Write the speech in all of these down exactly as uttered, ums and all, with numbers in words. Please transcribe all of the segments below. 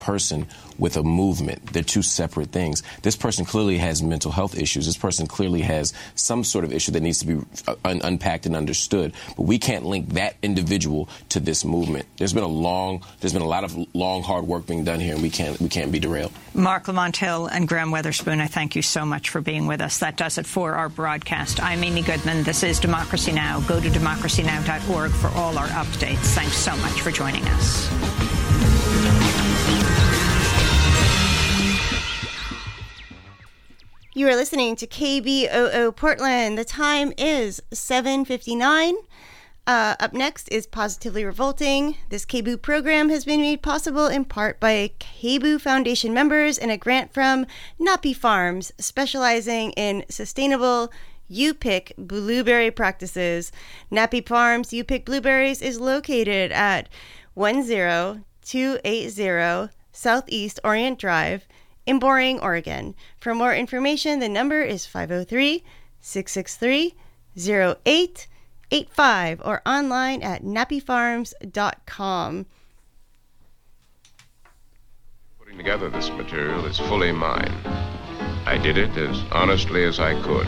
person with a movement. They're two separate things. This person clearly has mental health issues. This person clearly has some sort of issue that needs to be un- unpacked and understood. But we can't link that individual to this movement. There's been a long, there's been a lot of long, hard work being done here, and we can't, we can't be derailed. Mark Lamont Hill and Graham Weatherspoon, I thank you so much for being with us. That does it for our broadcast. I'm Amy Goodman. This is Democracy Now! Go to democracy now dot org for all our updates. Thanks so much for joining us. You are listening to K B O O Portland. The time is seven fifty-nine. Uh, up next is Positively Revolting. This K B O O program has been made possible in part by K B O O Foundation members and a grant from Napi Farms, specializing in sustainable U-Pick blueberry practices. Napi Farms U-Pick Blueberries is located at one zero two eight zero Southeast Orient Drive in Boring, Oregon. For more information, the number is five oh three, six six three, oh eight eight five or online at nappy farms dot com. Putting together this material is fully mine. I did it as honestly as I could.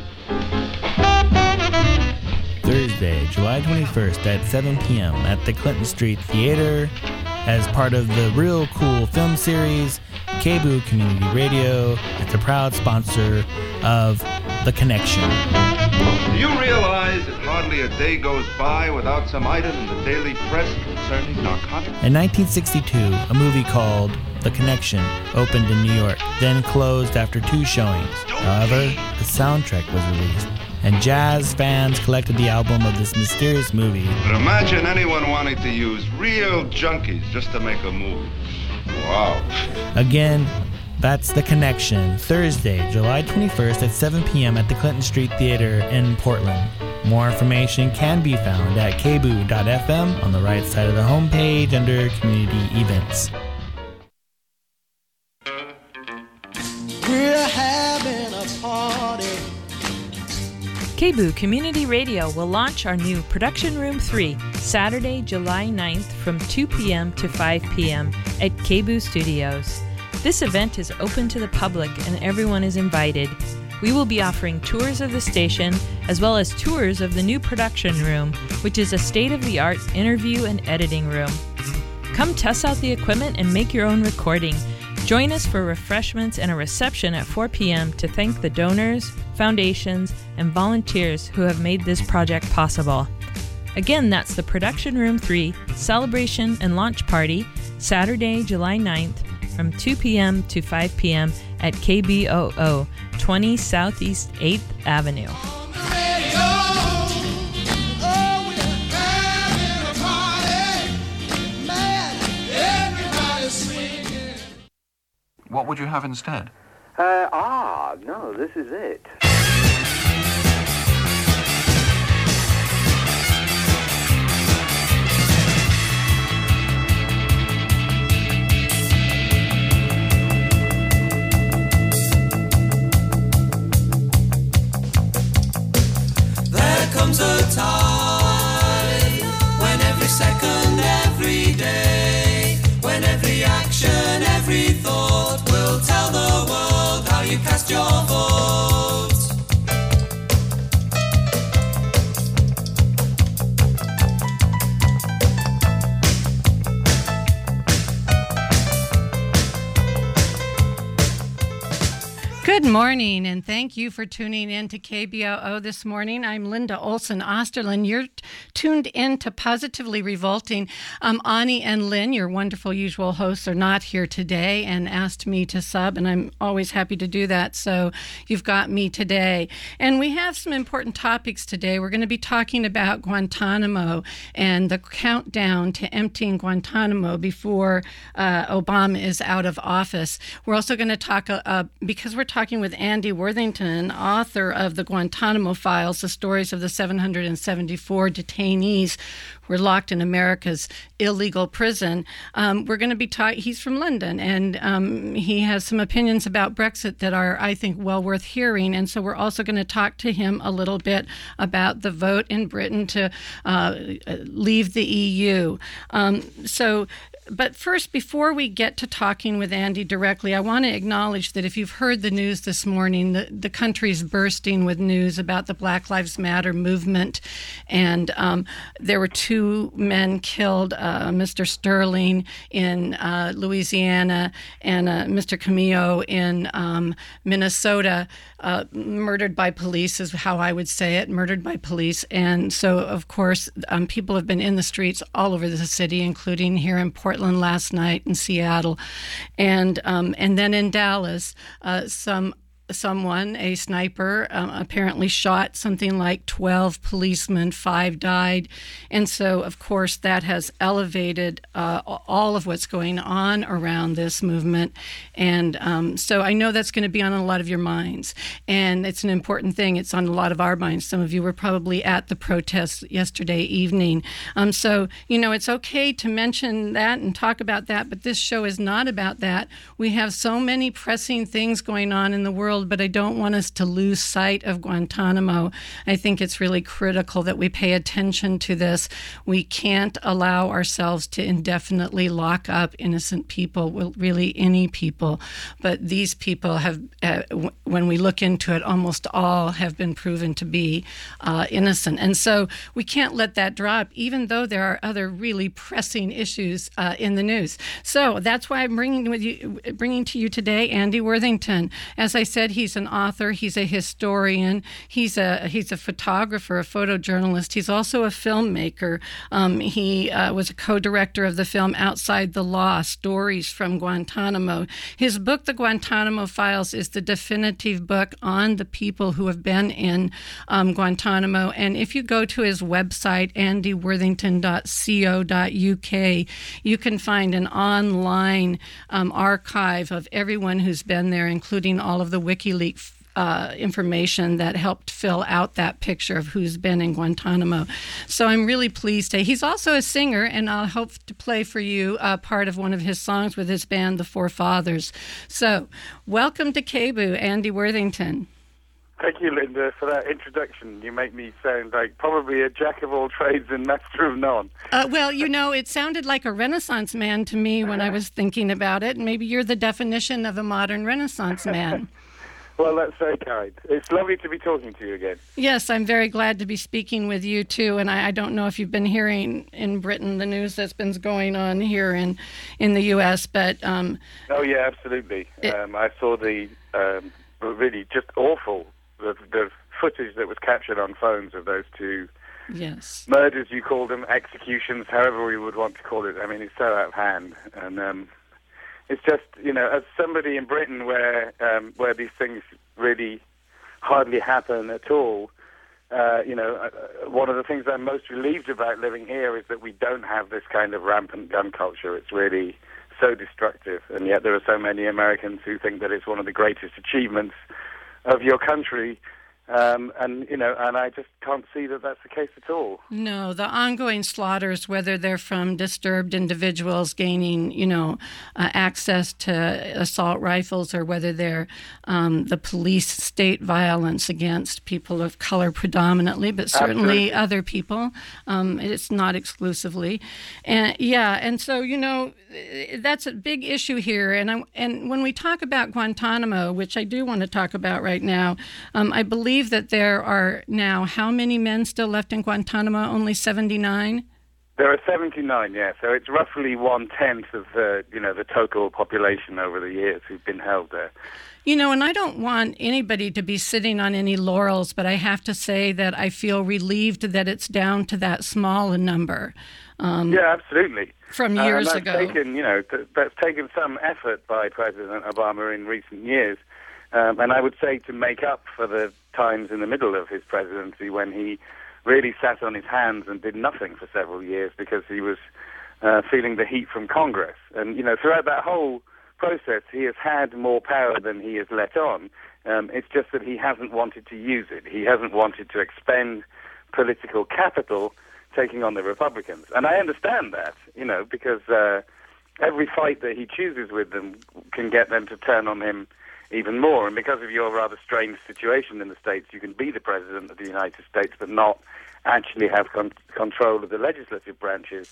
Thursday, July twenty-first at seven p.m. at the Clinton Street Theater as part of the Real Cool film series. K B O O Community Radio is a proud sponsor of The Connection. Do you realize that hardly a day goes by without some item in the daily press concerning narcotics? In nineteen sixty-two, a movie called The Connection opened in New York, then closed after two showings. However, the soundtrack was released, and jazz fans collected the album of this mysterious movie. But imagine anyone wanting to use real junkies just to make a movie. Wow. Again, that's The Connection, Thursday, July twenty-first at seven p.m. at the Clinton Street Theater in Portland. More information can be found at k b o o dot f m on the right side of the homepage under Community Events. We're having a party. K B O O Community Radio will launch our new Production Room three Saturday, July ninth from two p.m. to five p.m. at K B O O Studios. This event is open to the public and everyone is invited. We will be offering tours of the station as well as tours of the new production room, which is a state-of-the-art interview and editing room. Come test out the equipment and make your own recording. Join us for refreshments and a reception at four p.m. to thank the donors, foundations, and volunteers who have made this project possible. Again, that's the Production Room three Celebration and Launch Party, Saturday, July ninth, from two p.m. to five p.m. at K B O O, twenty Southeast eighth Avenue. What would you have instead? Uh, ah, no, this is it. There comes a time when every second, every day, when every action, every thought will tell the world how you cast your vote. Good morning, and thank you for tuning in to K B O O this morning. I'm Linda Olson Osterlin. You're t- tuned in to Positively Revolting. Um, Ani and Lynn, your wonderful usual hosts, are not here today and asked me to sub, and I'm always happy to do that, so you've got me today. And we have some important topics today. We're going to be talking about Guantanamo and the countdown to emptying Guantanamo before uh, Obama is out of office. We're also going to talk, uh, uh, because we're talking with Andy Worthington, author of the Guantanamo Files, the stories of the seven hundred seventy-four detainees who were locked in America's illegal prison. Um, we're going to be talking, he's from London, and um, he has some opinions about Brexit that are, I think, well worth hearing. And so we're also going to talk to him a little bit about the vote in Britain to uh, leave the E U. Um, so but first, before we get to talking with Andy directly, I want to acknowledge that if you've heard the news this morning, the, the country's bursting with news about the Black Lives Matter movement. And um, there were two men killed, uh, Mister Sterling in uh, Louisiana and uh, Mister Camillo in um, Minnesota, uh, murdered by police is how I would say it, murdered by police. And so, of course, um, people have been in the streets all over the city, including here in Portland last night, in Seattle, and um, and then in Dallas, uh, some someone, a sniper, um, apparently shot something like twelve policemen, five died. And so, of course, that has elevated uh, all of what's going on around this movement. And um, so I know that's going to be on a lot of your minds. And it's an important thing. It's on a lot of our minds. Some of you were probably at the protest yesterday evening. Um, so, you know, it's okay to mention that and talk about that, but this show is not about that. We have so many pressing things going on in the world, but I don't want us to lose sight of Guantanamo. I think it's really critical that we pay attention to this. We can't allow ourselves to indefinitely lock up innocent people, well, really any people. But these people have, uh, w- when we look into it, almost all have been proven to be uh, innocent. And so we can't let that drop, even though there are other really pressing issues uh, in the news. So that's why I'm bringing with you, bringing to you today Andy Worthington. As I said, he's an author. He's a historian. He's a he's a photographer, a photojournalist. He's also a filmmaker. Um, he uh, was a co-director of the film Outside the Law: Stories from Guantanamo. His book, The Guantanamo Files, is the definitive book on the people who have been in um, Guantanamo. And if you go to his website, andy worthington dot co dot u k, you can find an online um, archive of everyone who's been there, including all of the WikiLeaks Uh, information that helped fill out that picture of who's been in Guantanamo. So I'm really pleased to. He's also a singer, and I'll hope to play for you uh, part of one of his songs with his band, The Forefathers. So welcome to K B O, Andy Worthington. Thank you, Linda, for that introduction. You make me sound like probably a jack of all trades and master of none. Uh, well, you know, it sounded like a Renaissance man to me when I was thinking about it. Maybe you're the definition of a modern Renaissance man. Well, that's very kind. It's lovely to be talking to you again. Yes, I'm very glad to be speaking with you, too. And I, I don't know if you've been hearing in Britain the news that's been going on here in, in the U S, but... Um, oh, yeah, absolutely. It, um, I saw the um, really just awful, the, the footage that was captured on phones of those two yes. murders, you call them, executions, however we would want to call it. I mean, it's so out of hand. And... Um, It's just, you know, as somebody in Britain where um, where these things really hardly happen at all, uh, you know, uh, one of the things I'm most relieved about living here is that we don't have this kind of rampant gun culture. It's really so destructive, and yet there are so many Americans who think that it's one of the greatest achievements of your country. Um, and, you know, and I just can't see that that's the case at all. No, the ongoing slaughters, whether they're from disturbed individuals gaining, you know, uh, access to assault rifles, or whether they're um, the police state violence against people of color predominantly, but certainly Absolutely. other people. Um, it's not exclusively. And yeah, and so, you know, that's a big issue here. And, I, and when we talk about Guantanamo, which I do want to talk about right now, um, I believe that there are now how many men still left in Guantanamo? Only seventy-nine? There are seventy-nine, yeah. So it's roughly one-tenth of the, you know, the total population over the years who've been held there. You know, and I don't want anybody to be sitting on any laurels, but I have to say that I feel relieved that it's down to that small a number. Um, yeah, absolutely. From years uh, and that's ago. Taken, you know, th- that's taken some effort by President Obama in recent years. Um, and I would say to make up for the times in the middle of his presidency when he really sat on his hands and did nothing for several years because he was uh, feeling the heat from Congress. And, you know, throughout that whole process, he has had more power than he has let on. Um, it's just that he hasn't wanted to use it. He hasn't wanted to expend political capital taking on the Republicans. And I understand that, you know, because uh, every fight that he chooses with them can get them to turn on him even more. And because of your rather strange situation in the States, you can be the President of the United States but not actually have con- control of the legislative branches.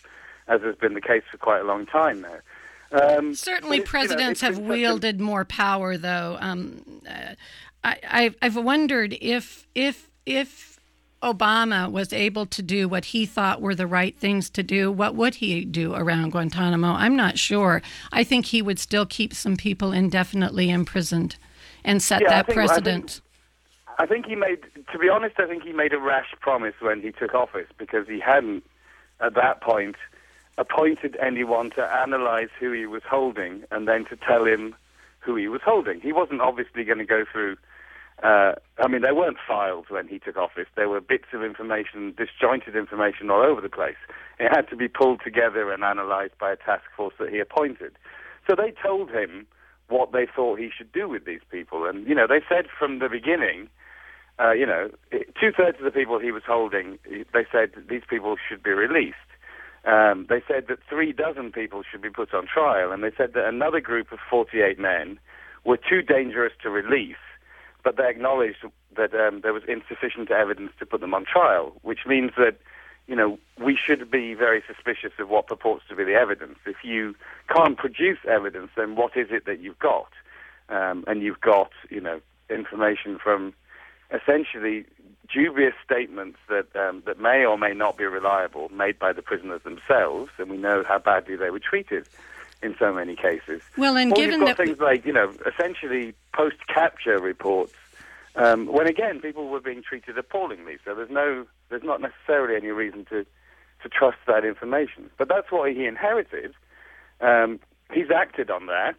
as has been the case for quite a long time now. Um, Certainly, it, presidents you know, have a, wielded more power, though. Um, uh, I, I've, I've wondered if if if Obama was able to do what he thought were the right things to do, what would he do around Guantanamo? I'm not sure. I think he would still keep some people indefinitely imprisoned and set yeah, that I think, precedent. I think, I think he made, to be honest, I think he made a rash promise when he took office, because he hadn't, at that point, appointed anyone to analyze who he was holding and then to tell him who he was holding. He wasn't obviously going to go through, uh, I mean, there weren't files when he took office. There were bits of information, disjointed information all over the place. It had to be pulled together and analyzed by a task force that he appointed. So they told him what they thought he should do with these people. And, you know, they said from the beginning, uh, you know, two-thirds of the people he was holding, they said these people should be released. Um, they said that three dozen people should be put on trial, and they said that another group of forty-eight men were too dangerous to release, but they acknowledged that um, there was insufficient evidence to put them on trial, which means that, you know, we should be very suspicious of what purports to be the evidence. If you can't produce evidence, then what is it that you've got? Um, and you've got, you know, information from essentially dubious statements that um, that may or may not be reliable, made by the prisoners themselves, and we know how badly they were treated in so many cases. Well, and or given you've got that things like, you know, essentially post-capture reports, um, when again people were being treated appallingly. So there's no, there's not necessarily any reason to to trust that information. But that's what he inherited. Um, he's acted on that.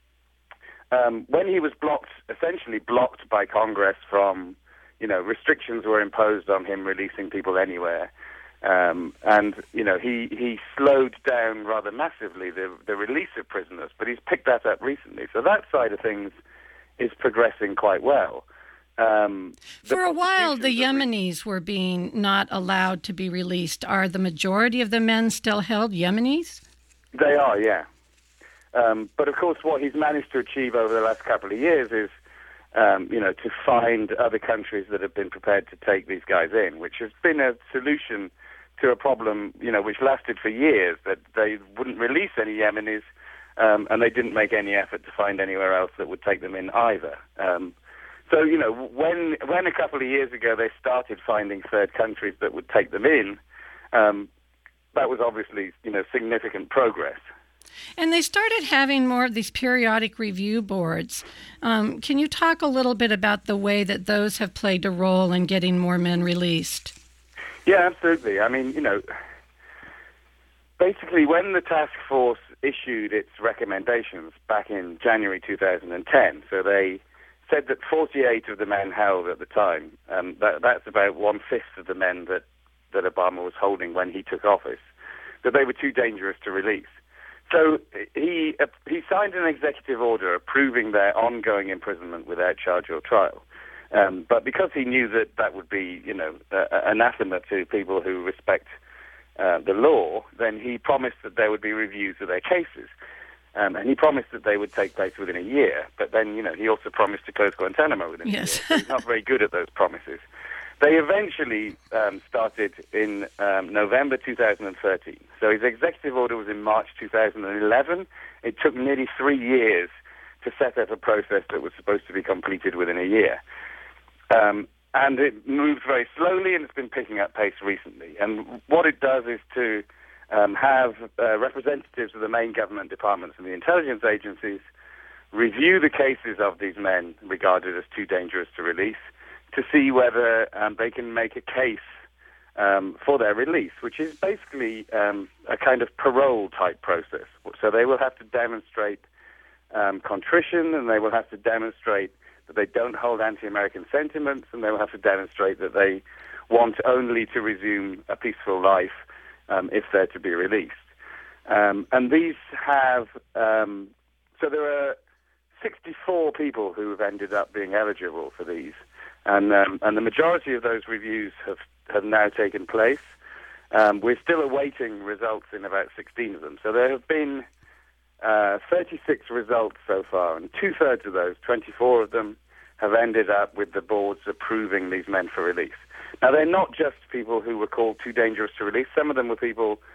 Um, when he was blocked, essentially blocked by Congress from, you know, restrictions were imposed on him releasing people anywhere. Um, and, you know, he, he slowed down rather massively the, the release of prisoners, but he's picked that up recently. So that side of things is progressing quite well. Um, For a while, the Yemenis were being not allowed to be released. Are the majority of the men still held Yemenis? They are, yeah. Um, but, of course, what he's managed to achieve over the last couple of years is, um, you know, to find other countries that have been prepared to take these guys in, which has been a solution to a problem, you know, which lasted for years, that they wouldn't release any Yemenis, um, and they didn't make any effort to find anywhere else that would take them in either. Um, so, you know, when when a couple of years ago they started finding third countries that would take them in, um, that was obviously, you know, significant progress. And they started having more of these periodic review boards. Um, can you talk a little bit about the way that those have played a role in getting more men released? Yeah, absolutely. I mean, you know, basically when the task force issued its recommendations back in January two thousand ten, so they said that forty-eight of the men held at the time, um, that, that's about one-fifth of the men that, that Obama was holding when he took office, that they were too dangerous to release. So he uh, he signed an executive order approving their ongoing imprisonment without charge or trial. Um, but because he knew that that would be, you know, uh, anathema to people who respect uh, the law, then he promised that there would be reviews of their cases. Um, and he promised that they would take place within a year. But then, you know, he also promised to close Guantanamo within yes. a year. So he's not very good at those promises. They eventually um, started in um, November two thousand thirteen. So his executive order was in March two thousand eleven. It took nearly three years to set up a process that was supposed to be completed within a year. Um, and it moved very slowly, and it's been picking up pace recently. And what it does is to um, have uh, representatives of the main government departments and the intelligence agencies review the cases of these men regarded as too dangerous to release, to see whether um, they can make a case um, for their release, which is basically um, a kind of parole-type process. So they will have to demonstrate um, contrition, and they will have to demonstrate that they don't hold anti-American sentiments, and they will have to demonstrate that they want only to resume a peaceful life um, if they're to be released. Um, and these have... Um, so there are sixty-four people who have ended up being eligible for these. And um, and the majority of those reviews have, have now taken place. Um, we're still awaiting results in about sixteen of them. So there have been uh, thirty-six results so far, and two-thirds of those, twenty-four of them, have ended up with the boards approving these men for release. Now, they're not just people who were called too dangerous to release. Some of them were people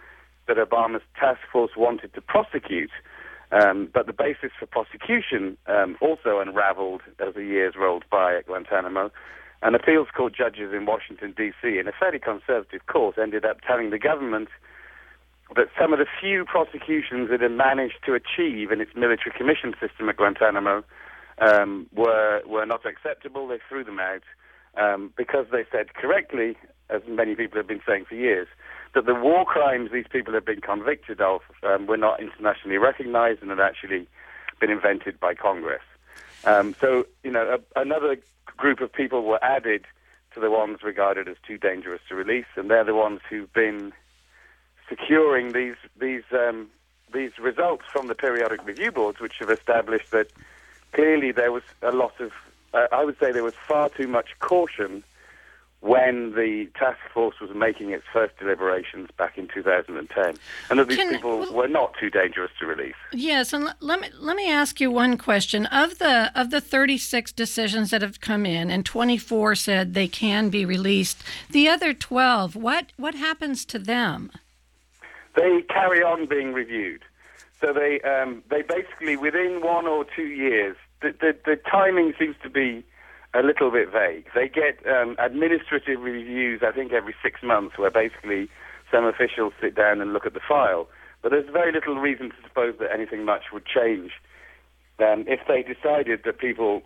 that Obama's task force wanted to prosecute, um, but the basis for prosecution um, also unraveled as the years rolled by at Guantanamo. And appeals court judges in Washington, D C, in a fairly conservative court, ended up telling the government that some of the few prosecutions it had managed to achieve in its military commission system at Guantanamo um, were were not acceptable. They threw them out um, because they said correctly, as many people have been saying for years, that the war crimes these people had been convicted of um, were not internationally recognized and had actually been invented by Congress. Um, so, you know, a, another group of people were added to the ones regarded as too dangerous to release, and they're the ones who've been securing these these um, these results from the periodic review boards, which have established that clearly there was a lot of, uh, I would say there was far too much caution when the task force was making its first deliberations back in two thousand ten, and that these Can, people well, were not too dangerous to release. Yes, and l- let me let me ask you one question. Of the of the thirty-six decisions that have come in, and twenty-four said they can be released, the other twelve, what what happens to them? They carry on being reviewed. So they um, they basically, within one or two years, the, the, the timing seems to be a little bit vague. They get um, administrative reviews, I think, every six months, where basically some officials sit down and look at the file. But there's very little reason to suppose that anything much would change um, if they decided that people,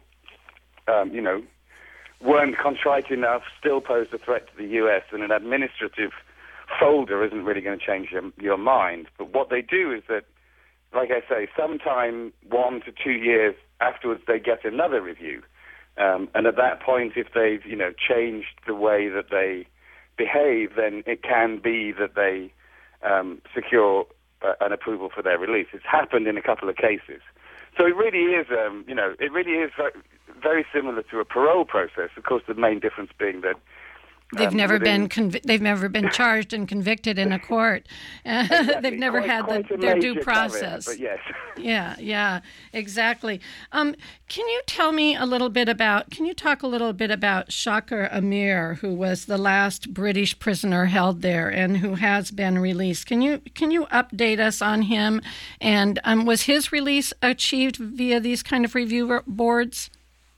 um, you know, weren't contrite enough, still posed a threat to the U S, and an administrative folder isn't really going to change your, your mind. But what they do is that, like I say, sometime one to two years afterwards, they get another review. Um, and at that point, if they've, you know, changed the way that they behave, then it can be that they um, secure uh, an approval for their release. It's happened in a couple of cases. So it really is, um, you know, it really is very, very similar to a parole process. Of course, the main difference being that They've um, never within... been convi- they've never been charged and convicted in a court. Exactly. They've never quite, had quite the, a their major due process. Caveat, but yes. Yeah, yeah, exactly. Um, can you tell me a little bit about? Can you talk a little bit about Shakar Amir, who was the last British prisoner held there and who has been released? Can you can you update us on him? And um, was his release achieved via these kind of review boards?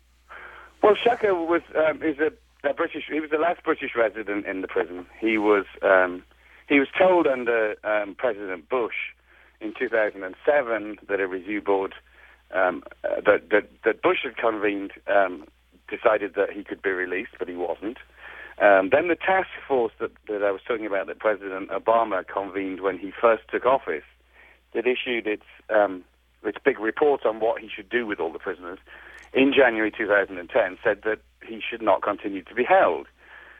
Well, Shakar was um, is a A British. He was the last British resident in the prison. He was um, he was told under um, President Bush in two thousand seven that a review board um, uh, that, that that Bush had convened um, decided that he could be released, but he wasn't. Um, then the task force that, that I was talking about that President Obama convened when he first took office, that issued its um, its big report on what he should do with all the prisoners in January two thousand ten, said that he should not continue to be held.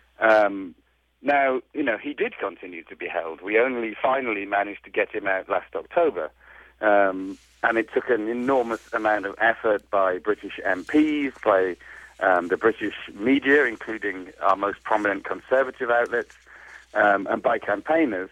Um, now, you know, he did continue to be held. We only finally managed to get him out last October. Um, and it took an enormous amount of effort by British M Ps, by um, the British media, including our most prominent conservative outlets, um, and by campaigners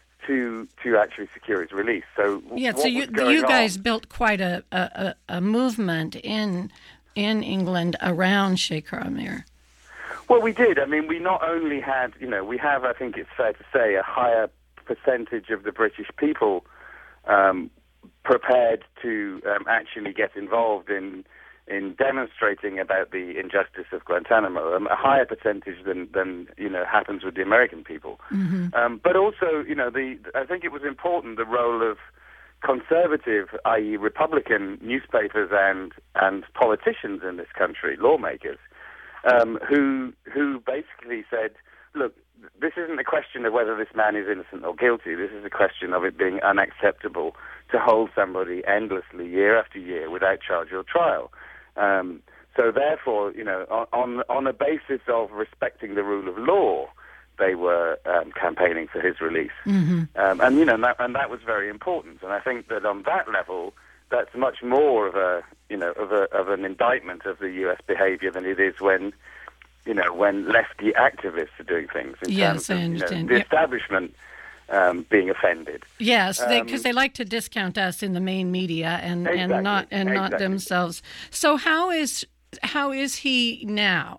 to to actually secure his release. So yeah, what so you was you guys on? built quite a, a, a movement in in England around Shakar Amir. Well, we did. I mean, we not only had, you know, we have, I think it's fair to say, a higher percentage of the British people um, prepared to um, actually get involved in in demonstrating about the injustice of Guantanamo, um, a higher percentage than, than, you know, happens with the American people. Mm-hmm. Um, but also, you know, the I think it was important, the role of conservative, that is. Republican newspapers and, and politicians in this country, lawmakers, um, who who basically said, look, this isn't a question of whether this man is innocent or guilty. This is a question of it being unacceptable to hold somebody endlessly, year after year, without charge or trial. Um, so therefore, you know, on, on a basis of respecting the rule of law, they were um, campaigning for his release. Mm-hmm. Um, and, you know, and that, and that was very important. And I think that on that level, that's much more of a, you know, of a, of an indictment of the U S behavior than it is when, you know, when lefty activists are doing things. In yes, terms I of, understand. You know, the yep. establishment um, being offended. Yes, because they, Um, they like to discount us in the main media and, Exactly, and not and not exactly. themselves. So how is how is he now?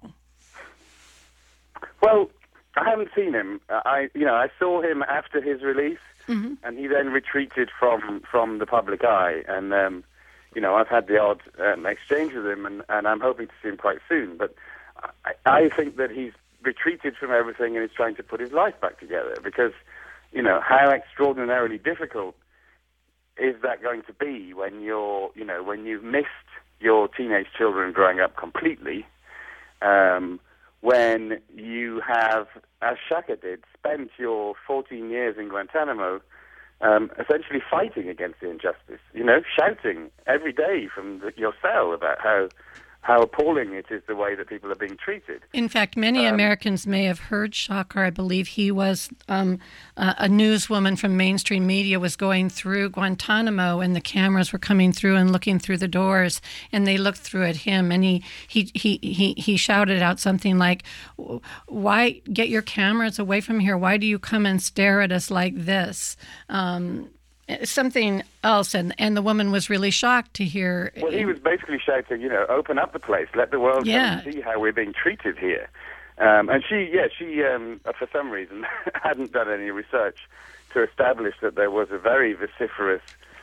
Well, I haven't seen him. I, you know, I saw him after his release, mm-hmm. and he then retreated from from the public eye. And um, you know, I've had the odd um, exchange with him, and, and I'm hoping to see him quite soon. But I, I think that he's retreated from everything and is trying to put his life back together, because, you know, how extraordinarily difficult is that going to be when you're, you know, when you've missed your teenage children growing up completely, um, when you have, as Shaka did, spent your fourteen years in Guantanamo um, essentially fighting against the injustice, you know, shouting every day from the, your cell about how how appalling it is the way that people are being treated. In fact, many um, Americans may have heard Shakar. I believe he was um, uh, a newswoman from mainstream media was going through Guantanamo, and the cameras were coming through and looking through the doors, and they looked through at him, and he he he he, he shouted out something like, "Why get your cameras away from here? Why do you come and stare at us like this?" Um, something else, and, and the woman was really shocked to hear. Well, he was basically shouting, you know, open up the place, let the world yeah. come and see how we're being treated here. Um, and she, yeah, she, um, for some reason, hadn't done any research to establish that there was a very vociferous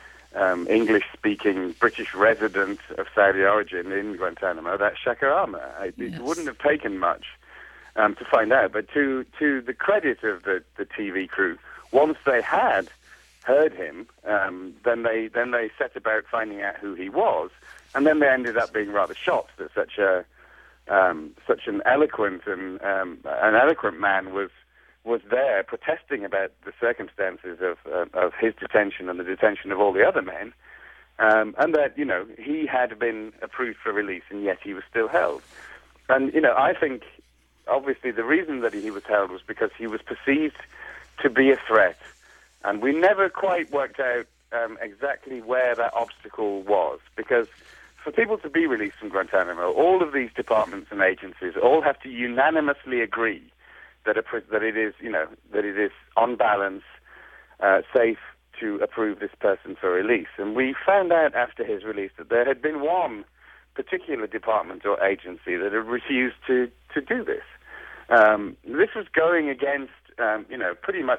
um, English-speaking British resident of Saudi origin in Guantanamo, that Shaka Amr. It yes. wouldn't have taken much um, to find out. But to, to the credit of the, the T V crew, once they had heard him, um, then they then they set about finding out who he was, and then they ended up being rather shocked that such a um, such an eloquent and um, an eloquent man was was there protesting about the circumstances of uh, of his detention and the detention of all the other men, um, and that, you know, he had been approved for release and yet he was still held. And, you know, I think obviously the reason that he was held was because he was perceived to be a threat. And we never quite worked out um, exactly where that obstacle was, because for people to be released from Guantanamo, all of these departments and agencies all have to unanimously agree that a, that it is, you know, that it is on balance uh, safe to approve this person for release. And we found out after his release that there had been one particular department or agency that had refused to to do this. Um, this was going against, um, you know, pretty much.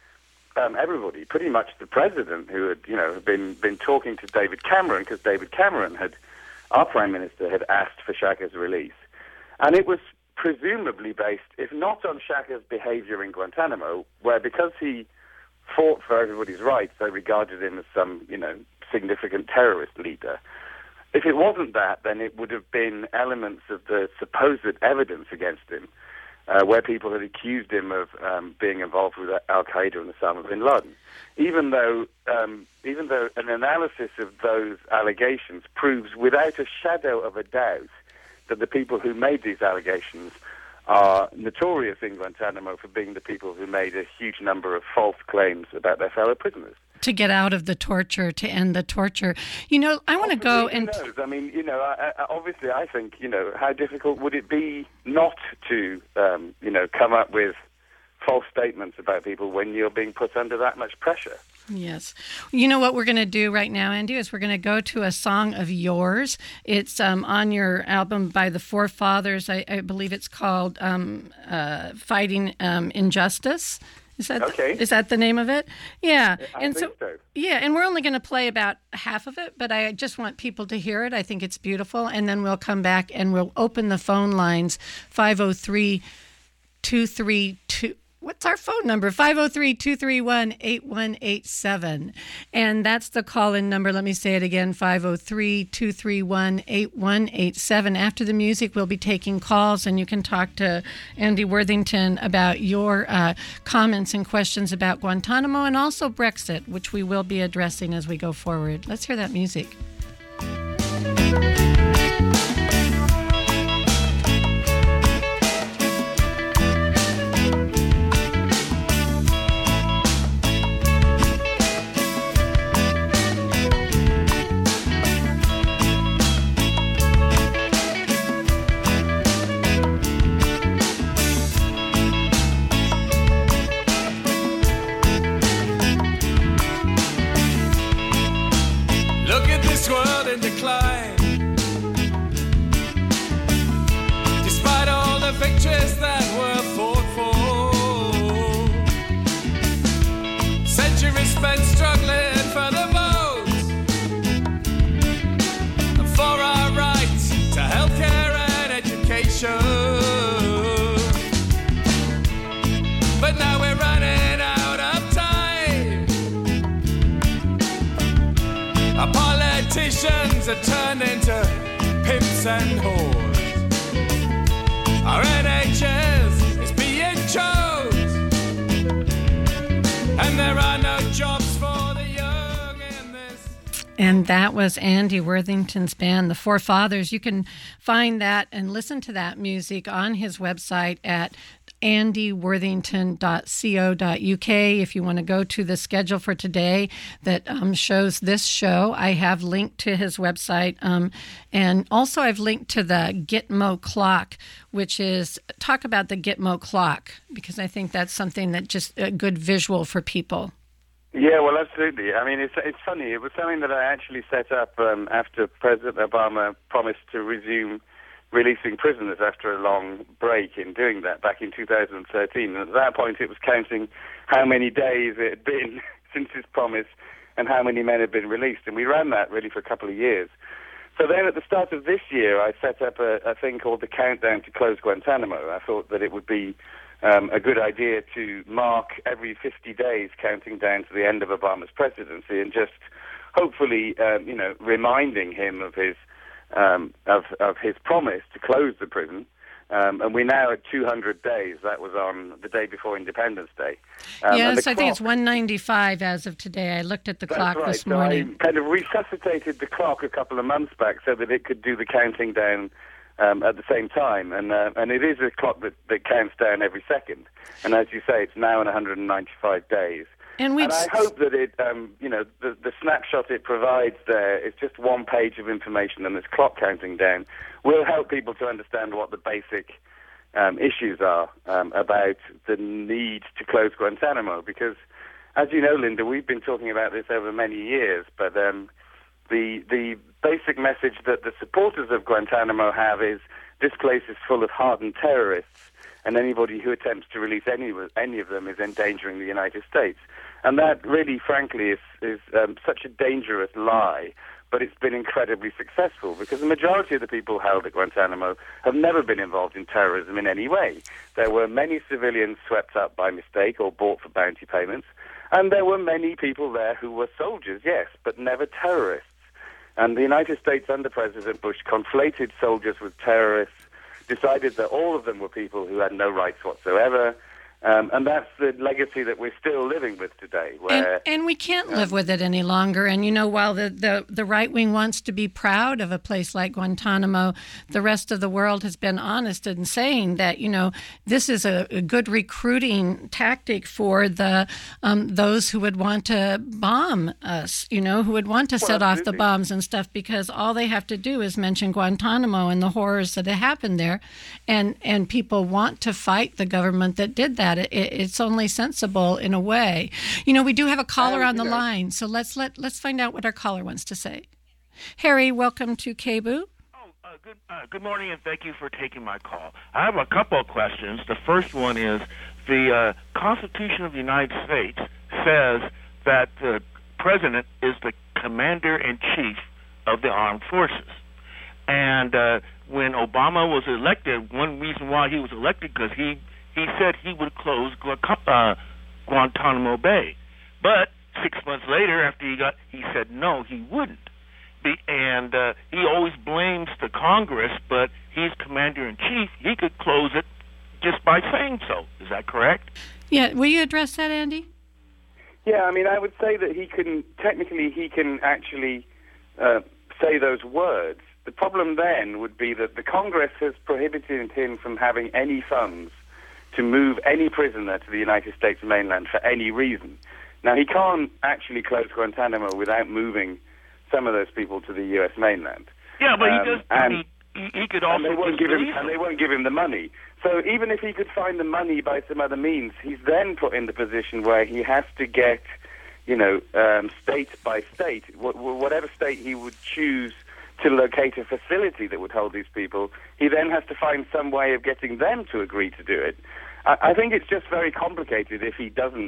Um, everybody, pretty much the president, who had, you know, been been talking to David Cameron, because David Cameron had, our prime minister, had asked for Shaka's release, and it was presumably based, if not on Shaka's behavior in Guantanamo, where because he fought for everybody's rights, they regarded him as some, you know, significant terrorist leader. If it wasn't that, then it would have been elements of the supposed evidence against him, Uh, where people had accused him of um, being involved with Al-Qaeda and Osama bin Laden. Even though, um, even though an analysis of those allegations proves without a shadow of a doubt that the people who made these allegations are notorious in Guantanamo for being the people who made a huge number of false claims about their fellow prisoners. To get out of the torture, to end the torture. You know, I want to go and... Who knows? I mean, you know, I, I, obviously I think, you know, how difficult would it be not to, um, you know, come up with false statements about people when you're being put under that much pressure? Yes. You know what we're going to do right now, Andy, is we're going to go to a song of yours. It's um, on your album by the Forefathers. I, I believe it's called um, uh, Fighting um, Injustice. Is that okay. Is that the name of it? Yeah. I and think so, so. Yeah, and we're only going to play about half of it, but I just want people to hear it. I think it's beautiful, and then we'll come back and we'll open the phone lines five oh three, two three two What's our phone number? five oh three, two three one, eight one eight seven. And that's the call-in number. Let me say it again, five oh three, two three one, eight one eight seven. After the music, we'll be taking calls, and you can talk to Andy Worthington about your uh, comments and questions about Guantanamo and also Brexit, which we will be addressing as we go forward. Let's hear that music. World in decline. Despite all the victories that were fought for, centuries spent struggling for the vote, for our rights to healthcare and education. But now we're running out of time. Our politicians are turned into pimps and whores. Our N H S is being chose, and there are no jobs for the young in this. And that was Andy Worthington's band, The Four Fathers. You can find that and listen to that music on his website at andy worthington dot co dot u k. If you want to go to the schedule for today that um, shows this show, I have linked to his website. Um, and also I've linked to the Gitmo clock, which is talk about the Gitmo clock, because I think that's something that just a good visual for people. Yeah, well, absolutely. I mean, it's it's funny. It was something that I actually set up um, after President Obama promised to resume releasing prisoners after a long break in doing that back in two thousand thirteen. And at that point, it was counting how many days it had been since his promise and how many men had been released. And we ran that really for a couple of years. So then at the start of this year, I set up a, a thing called the Countdown to Close Guantanamo. I thought that it would be um, a good idea to mark every fifty days counting down to the end of Obama's presidency and just hopefully, um, you know, reminding him of his Um, of, of his promise to close the prison. Um, and we're now at two hundred days. That was on the day before Independence Day. Um, yes, I clock, think it's one ninety-five as of today. I looked at the clock right. this morning. So I kind of resuscitated the clock a couple of months back so that it could do the counting down um, at the same time. And uh, and it is a clock that, that counts down every second. And as you say, it's now in one hundred ninety-five days. And, we and I hope that it, um, you know, the, the snapshot it provides there is just one page of information, and this clock counting down will help people to understand what the basic um, issues are um, about the need to close Guantanamo. Because, as you know, Linda, we've been talking about this over many years, but um, the the basic message that the supporters of Guantanamo have is this place is full of hardened terrorists, and anybody who attempts to release any any of them is endangering the United States. And that really, frankly, is, is um, such a dangerous lie, but it's been incredibly successful because the majority of the people held at Guantanamo have never been involved in terrorism in any way. There were many civilians swept up by mistake or bought for bounty payments, and there were many people there who were soldiers, yes, but never terrorists. And the United States under President Bush conflated soldiers with terrorists, decided that all of them were people who had no rights whatsoever. Um, and that's the legacy that we're still living with today. Where, and, and we can't live with it any longer. And, you know, while the, the, the right wing wants to be proud of a place like Guantanamo, the rest of the world has been honest in saying that, you know, this is a, a good recruiting tactic for the um, those who would want to bomb us, you know, who would want to well, set off the bombs and stuff, because all they have to do is mention Guantanamo and the horrors that have happened there. And, and people want to fight the government that did that. It, it's only sensible in a way. You know, we do have a caller on the know. line, so let's let let's find out what our caller wants to say. Harry, welcome to K B U. Oh, uh, good uh, good morning, and thank you for taking my call. I have a couple of questions. The first one is the uh, Constitution of the United States says that the president is the commander-in-chief of the armed forces. And uh, when Obama was elected, one reason why he was elected because he He said he would close uh, Guantanamo Bay, but six months later, after he got, he said no, he wouldn't. Be, and uh, he always blames the Congress, but he's commander in chief. He could close it just by saying so. Is that correct? Yeah. Will you address that, Andy? Yeah. I mean, I would say that he can technically he can actually uh, say those words. The problem then would be that the Congress has prohibited him from having any funds to move any prisoner to the United States mainland for any reason. Now, he can't actually close Guantanamo without moving some of those people to the U S mainland. Yeah, but um, he just and, he, he could also and they won't give him and them. they won't give him the money. So even if he could find the money by some other means, he's then put in the position where he has to get, you know, um, state by state, wh- whatever state he would choose to locate a facility that would hold these people, he then has to find some way of getting them to agree to do it. I, I think it's just very complicated if he doesn't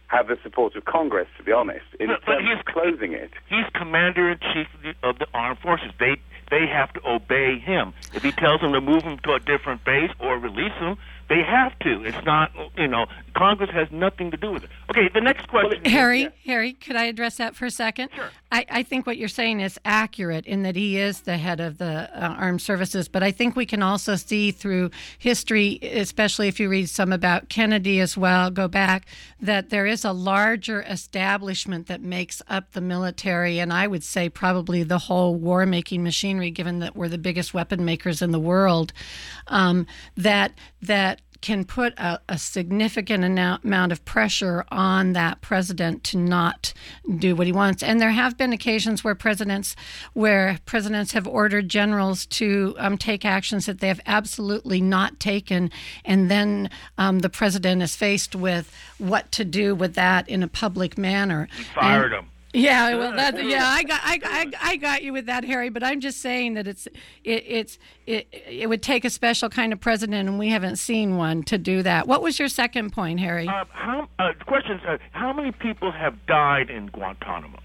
have the support of Congress, to be honest, in but, but terms of closing it. He's commander-in-chief of the, of the armed forces. They they have to obey him. If he tells them to move him to a different base or release him, they have to. It's not, you know, Congress has nothing to do with it. Okay, the next question. Harry, is, yeah. Harry, could I address that for a second? Sure. I, I think what you're saying is accurate in that he is the head of the uh, armed services, but I think we can also see through history, especially if you read some about Kennedy as well, go back, that there is a larger establishment that makes up the military, and I would say probably the whole war-making machinery, given that we're the biggest weapon makers in the world, um, that that can put a, a significant amount of pressure on that president to not do what he wants. And there have been occasions where presidents, where presidents have ordered generals to um, take actions that they have absolutely not taken, and then um, the president is faced with what to do with that in a public manner. He fired and, him. Yeah, well, that, yeah, I got, I, I, I got you with that, Harry. But I'm just saying that it's, it, it's, it, it would take a special kind of president, and we haven't seen one to do that. What was your second point, Harry? Uh, how, uh, questions? Uh, how many people have died in Guantanamo?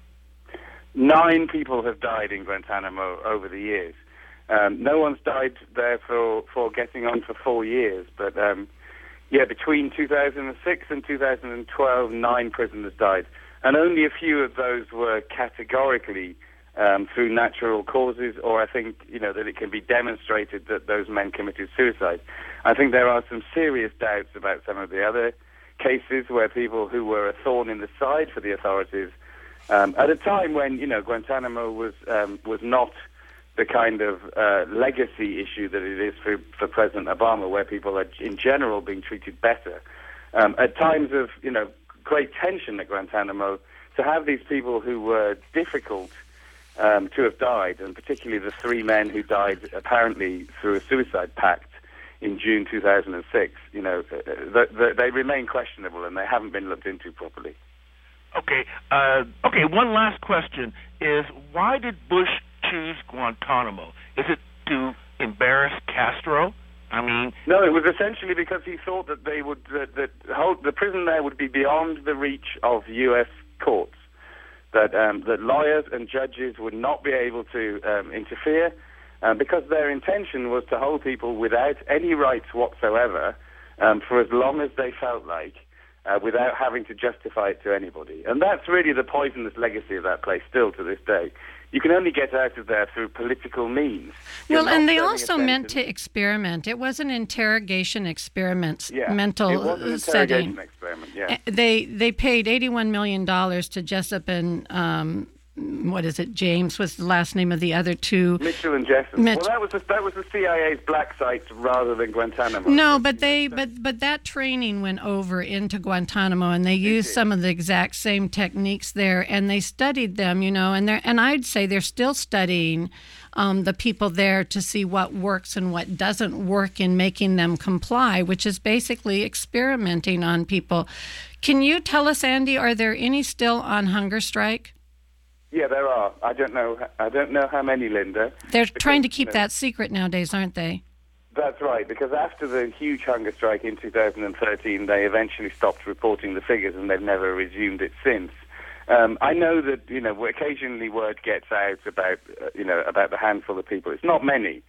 Nine people have died in Guantanamo over the years. Um, no one's died there for for getting on for four years, but um, yeah, between two thousand six and two thousand twelve, nine prisoners died. And only a few of those were categorically um, through natural causes, or I think, you know, that it can be demonstrated that those men committed suicide. I think there are some serious doubts about some of the other cases where people who were a thorn in the side for the authorities, um, at a time when, you know, Guantanamo was um, was not the kind of uh, legacy issue that it is for, for President Obama, where people are in general being treated better. Um, at times of, you know, great tension at Guantanamo, to have these people who were difficult um, to have died, and particularly the three men who died apparently through a suicide pact in June two thousand six, you know, the, the, they remain questionable and they haven't been looked into properly. Okay, uh, okay. One last question is: why did Bush choose Guantanamo? Is it to embarrass Castro? I mean, no, it was essentially because he thought that they would that, that hold, the prison there would be beyond the reach of U S courts, that um, that lawyers and judges would not be able to um, interfere, um, because their intention was to hold people without any rights whatsoever um, for as long as they felt like, uh, without having to justify it to anybody. And that's really the poisonous legacy of that place still to this day. You can only get out of there through political means. You're well, and they also meant to experiment. It was an interrogation experiment, yeah, mental it was an setting. Interrogation experiment, yeah. They they paid eighty-one million dollars to Jessup and um, what is it? James was the last name of the other two. Mitchell and Jessup. Mitch- well, that was the, that was the C I A's black sites rather than Guantanamo. No, but they but but that training went over into Guantanamo, and they used some of the exact same techniques there, and they studied them, you know, and they and I'd say they're still studying um, the people there to see what works and what doesn't work in making them comply, which is basically experimenting on people. Can you tell us, Andy, are there any still on hunger strike? Yeah, there are. I don't know. I don't know how many, Linda. They're because, trying to keep you know, that secret nowadays, aren't they? That's right. Because after the huge hunger strike in two thousand thirteen, they eventually stopped reporting the figures, and they've never resumed it since. Um, I know that you know occasionally word gets out about uh, you know about the handful of people. It's not many,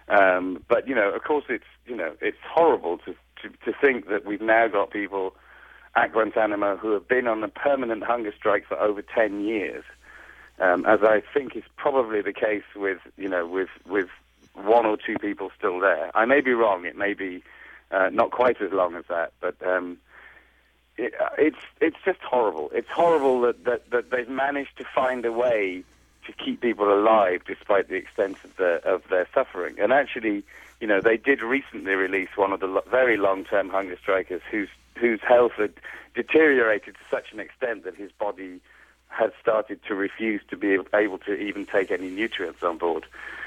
um, but you know, of course, it's you know it's horrible to, to to think that we've now got people at Guantanamo who have been on a permanent hunger strike for over ten years. Um, as I think is probably the case with, you know, with with one or two people still there. I may be wrong. It may be uh, not quite as long as that, but um, it, it's it's just horrible. It's horrible that, that, that they've managed to find a way to keep people alive despite the extent of the of their suffering. And actually, you know, they did recently release one of the lo- very long-term hunger strikers whose whose health had deteriorated to such an extent that his body had started to refuse to be able to even take any nutrients on board.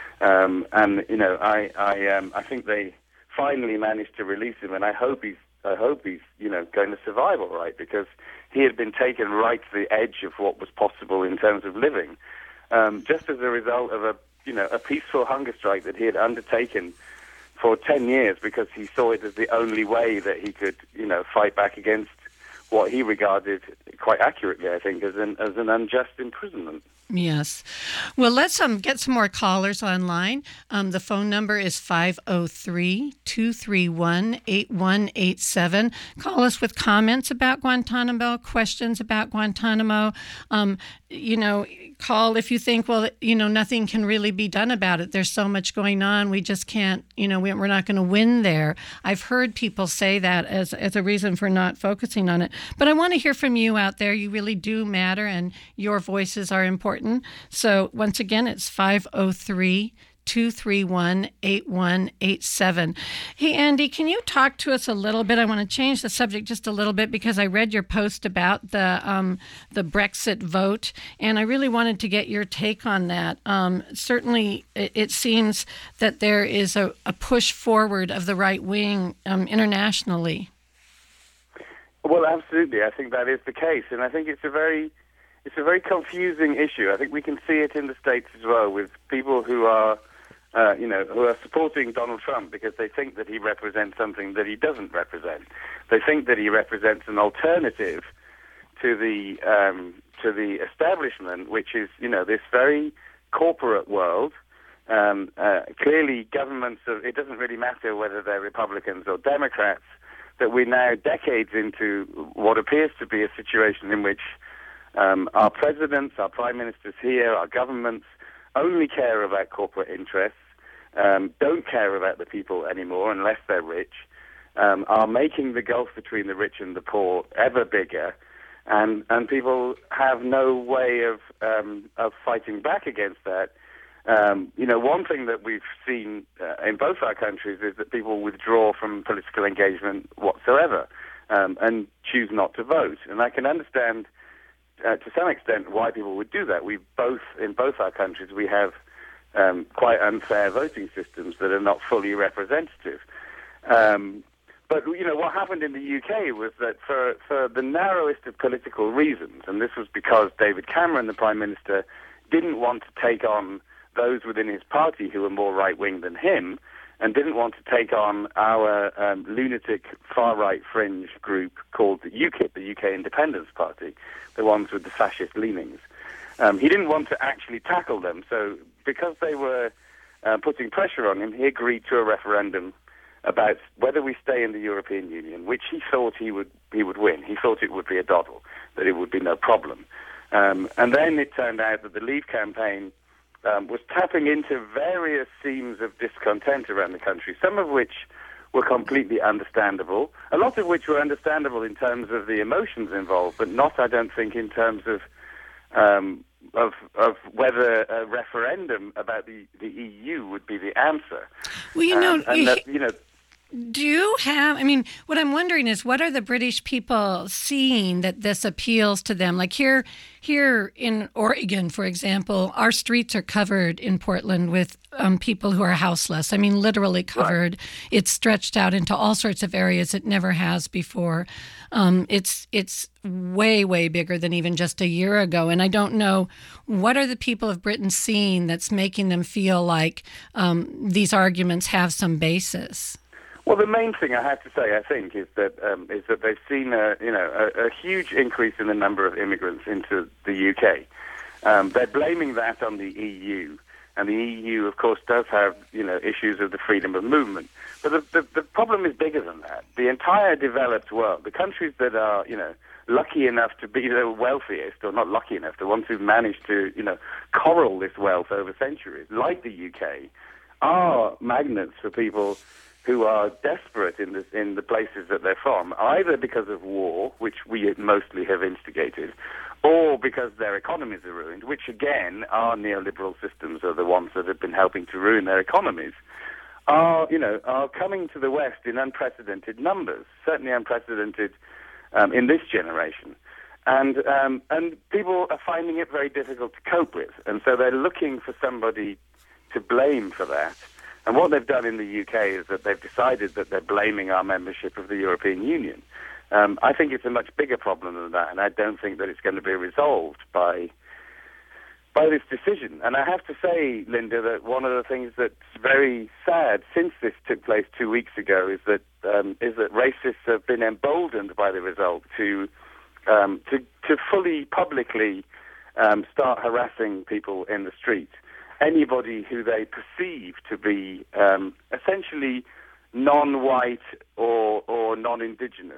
Um, and, you know, I I, um, I think they finally managed to release him, and I hope he's, I hope he's, you know, going to survive all right, because he had been taken right to the edge of what was possible in terms of living, um, just as a result of a, you know, a peaceful hunger strike that he had undertaken for ten years because he saw it as the only way that he could, you know, fight back against what he regarded quite accurately, I think, as an as an unjust imprisonment. Yes. Well, let's um, get some more callers online. Um, the phone number is five oh three, two three one, eight one eight seven. Call us with comments about Guantanamo, questions about Guantanamo. Um, you know, call if you think, well, you know, nothing can really be done about it. There's so much going on. We just can't, you know, we're not going to win there. I've heard people say that as, as a reason for not focusing on it. But I want to hear from you out there. You really do matter, and your voices are important. So once again, it's five oh three, two three one, eight one eight seven. Hey, Andy, can you talk to us a little bit? I want to change the subject just a little bit because I read your post about the um, the Brexit vote, and I really wanted to get your take on that. Um, certainly, it, it seems that there is a, a push forward of the right wing um, internationally. Well, absolutely. I think that is the case, and I think it's a very It's a very confusing issue. I think we can see it in the States as well, with people who are, uh, you know, who are supporting Donald Trump because they think that he represents something that he doesn't represent. They think that he represents an alternative to the um, to the establishment, which is, you know, this very corporate world. Um, uh, clearly, governments, are, it doesn't really matter whether they're Republicans or Democrats, that we're now decades into what appears to be a situation in which Um, our presidents, our prime ministers here, our governments only care about corporate interests, um, don't care about the people anymore unless they're rich, um, are making the gulf between the rich and the poor ever bigger, and and people have no way of um, of fighting back against that. Um, you know, one thing that we've seen uh, in both our countries is that people withdraw from political engagement whatsoever um, and choose not to vote, and I can understand Uh, to some extent why people would do that. We both, in both our countries, we have um, quite unfair voting systems that are not fully representative. Um, but, you know, what happened in the U K was that for, for the narrowest of political reasons, and this was because David Cameron, the Prime Minister, didn't want to take on those within his party who were more right-wing than him, and didn't want to take on our um, lunatic far-right fringe group called the U KIP, the U K Independence Party, the ones with the fascist leanings. Um, he didn't want to actually tackle them, so because they were uh, putting pressure on him, he agreed to a referendum about whether we stay in the European Union, which he thought he would he would win. He thought it would be a doddle, that it would be no problem. Um, and then it turned out that the Leave campaign Um, was tapping into various themes of discontent around the country, some of which were completely understandable, a lot of which were understandable in terms of the emotions involved, but not, I don't think, in terms of um, of, of whether a referendum about the, the E U would be the answer. Well, you know, um, and you, that, you know. Do you have, I mean, what I'm wondering is, what are the British people seeing that this appeals to them? Like here, here in Oregon, for example, our streets are covered in Portland with um, people who are houseless. I mean, literally covered. Right. It's stretched out into all sorts of areas it never has before. Um, it's it's way, way bigger than even just a year ago. And I don't know, what are the people of Britain seeing that's making them feel like um, these arguments have some basis? Well, the main thing I have to say, I think, is that um, is that they've seen a you know a, a huge increase in the number of immigrants into the U K. Um, they're blaming that on the E U, and the E U, of course, does have you know issues of the freedom of movement. But the, the the problem is bigger than that. The entire developed world, the countries that are you know lucky enough to be the wealthiest, or not lucky enough, the ones who've managed to you know coral this wealth over centuries, like the U K, are magnets for people who are desperate in the, in the places that they're from, either because of war, which we mostly have instigated, or because their economies are ruined, which again, our neoliberal systems are the ones that have been helping to ruin their economies, are, you know, are coming to the West in unprecedented numbers, certainly unprecedented um, in this generation. And, um, and people are finding it very difficult to cope with, and so they're looking for somebody to blame for that. And what they've done in the U K is that they've decided that they're blaming our membership of the European Union. Um, I think it's a much bigger problem than that, and I don't think that it's going to be resolved by by this decision. And I have to say, Linda, that one of the things that's very sad since this took place two weeks ago is that um, is that racists have been emboldened by the result to um, to to fully publicly um, start harassing people in the street. Anybody who they perceive to be um, essentially non-white or or non-indigenous.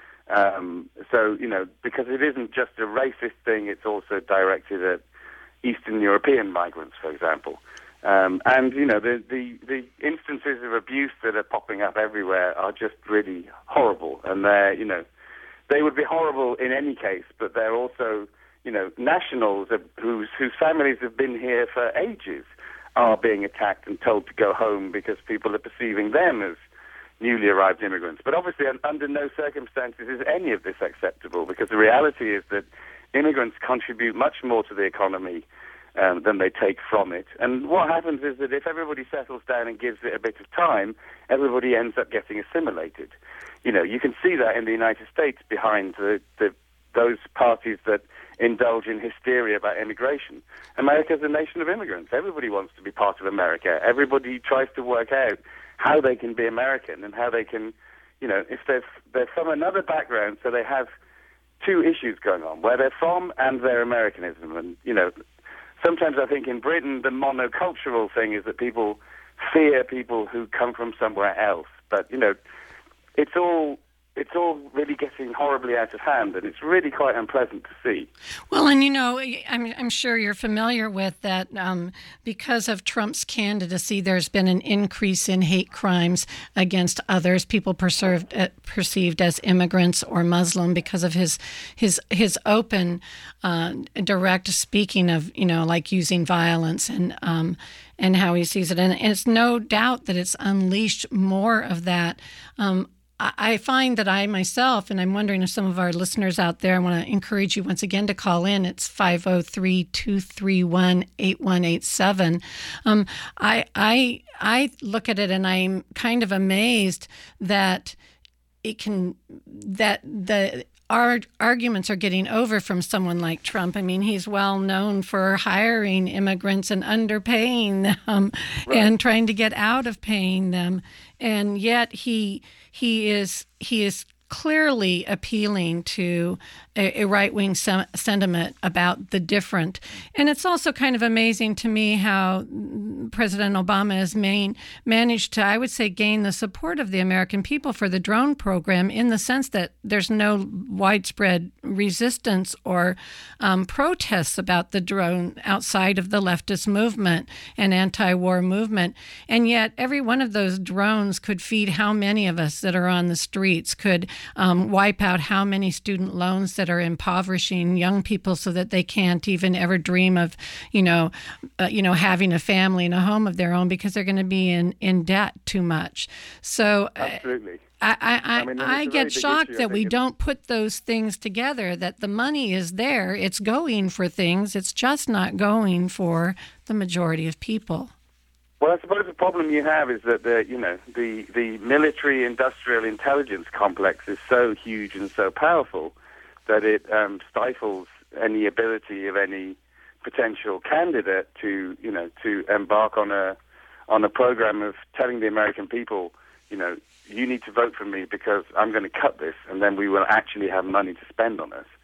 Um, so, you know, because it isn't just a racist thing, it's also directed at Eastern European migrants, for example. Um, and, you know, the, the, the instances of abuse that are popping up everywhere are just really horrible. And they're, you know, they would be horrible in any case, but they're also, you know, nationals whose, whose families have been here for ages are being attacked and told to go home because people are perceiving them as newly arrived immigrants. But obviously, under no circumstances is any of this acceptable, because the reality is that immigrants contribute much more to the economy um, than they take from it. And what happens is that if everybody settles down and gives it a bit of time, everybody ends up getting assimilated. You know, you can see that in the United States behind the, the those parties that indulge in hysteria about immigration. America's a nation of immigrants. Everybody wants to be part of America. Everybody tries to work out how they can be American and how they can, you know, if they're, they're from another background, so they have two issues going on, where they're from and their Americanism. And, you know, sometimes I think in Britain the monocultural thing is that people fear people who come from somewhere else. But, you know, it's all... it's all really getting horribly out of hand, and it's really quite unpleasant to see. Well, and you know, I'm, I'm sure you're familiar with that um, because of Trump's candidacy, there's been an increase in hate crimes against others, people perceived, uh, perceived as immigrants or Muslim, because of his his his open, uh, direct speaking of, you know, like using violence and um, and how he sees it. And it's no doubt that it's unleashed more of that. Um, I find that I myself, and I'm wondering if some of our listeners out there, I want to encourage you once again to call in. It's five oh three, two three one, eight one eight seven. Um, I, I, I look at it and I'm kind of amazed that it can, that the our arguments are getting over from someone like Trump. I mean, he's well known for hiring immigrants and underpaying them right. and trying to get out of paying them. And yet he he is he is clearly appealing to a, a right-wing sem- sentiment about the different. And it's also kind of amazing to me how President Obama has main, managed to, I would say, gain the support of the American people for the drone program, in the sense that there's no widespread resistance or um, protests about the drone outside of the leftist movement and anti-war movement. And yet every one of those drones could feed how many of us that are on the streets, could um, wipe out how many student loans that are impoverishing young people so that they can't even ever dream of, you know, uh, you know, having a family and a home of their own, because they're going to be in, in debt too much. So uh, absolutely. I, I, I, I, mean, I get shocked issue, that we it's... don't put those things together, that the money is there, it's going for things, it's just not going for the majority of people. Well, I suppose the problem you have is that the, you know, the, the military-industrial intelligence complex is so huge and so powerful that it um, stifles any ability of any potential candidate to, you know, to embark on a on a program of telling the American people, you know, you need to vote for me because I'm going to cut this, and then we will actually have money to spend on us.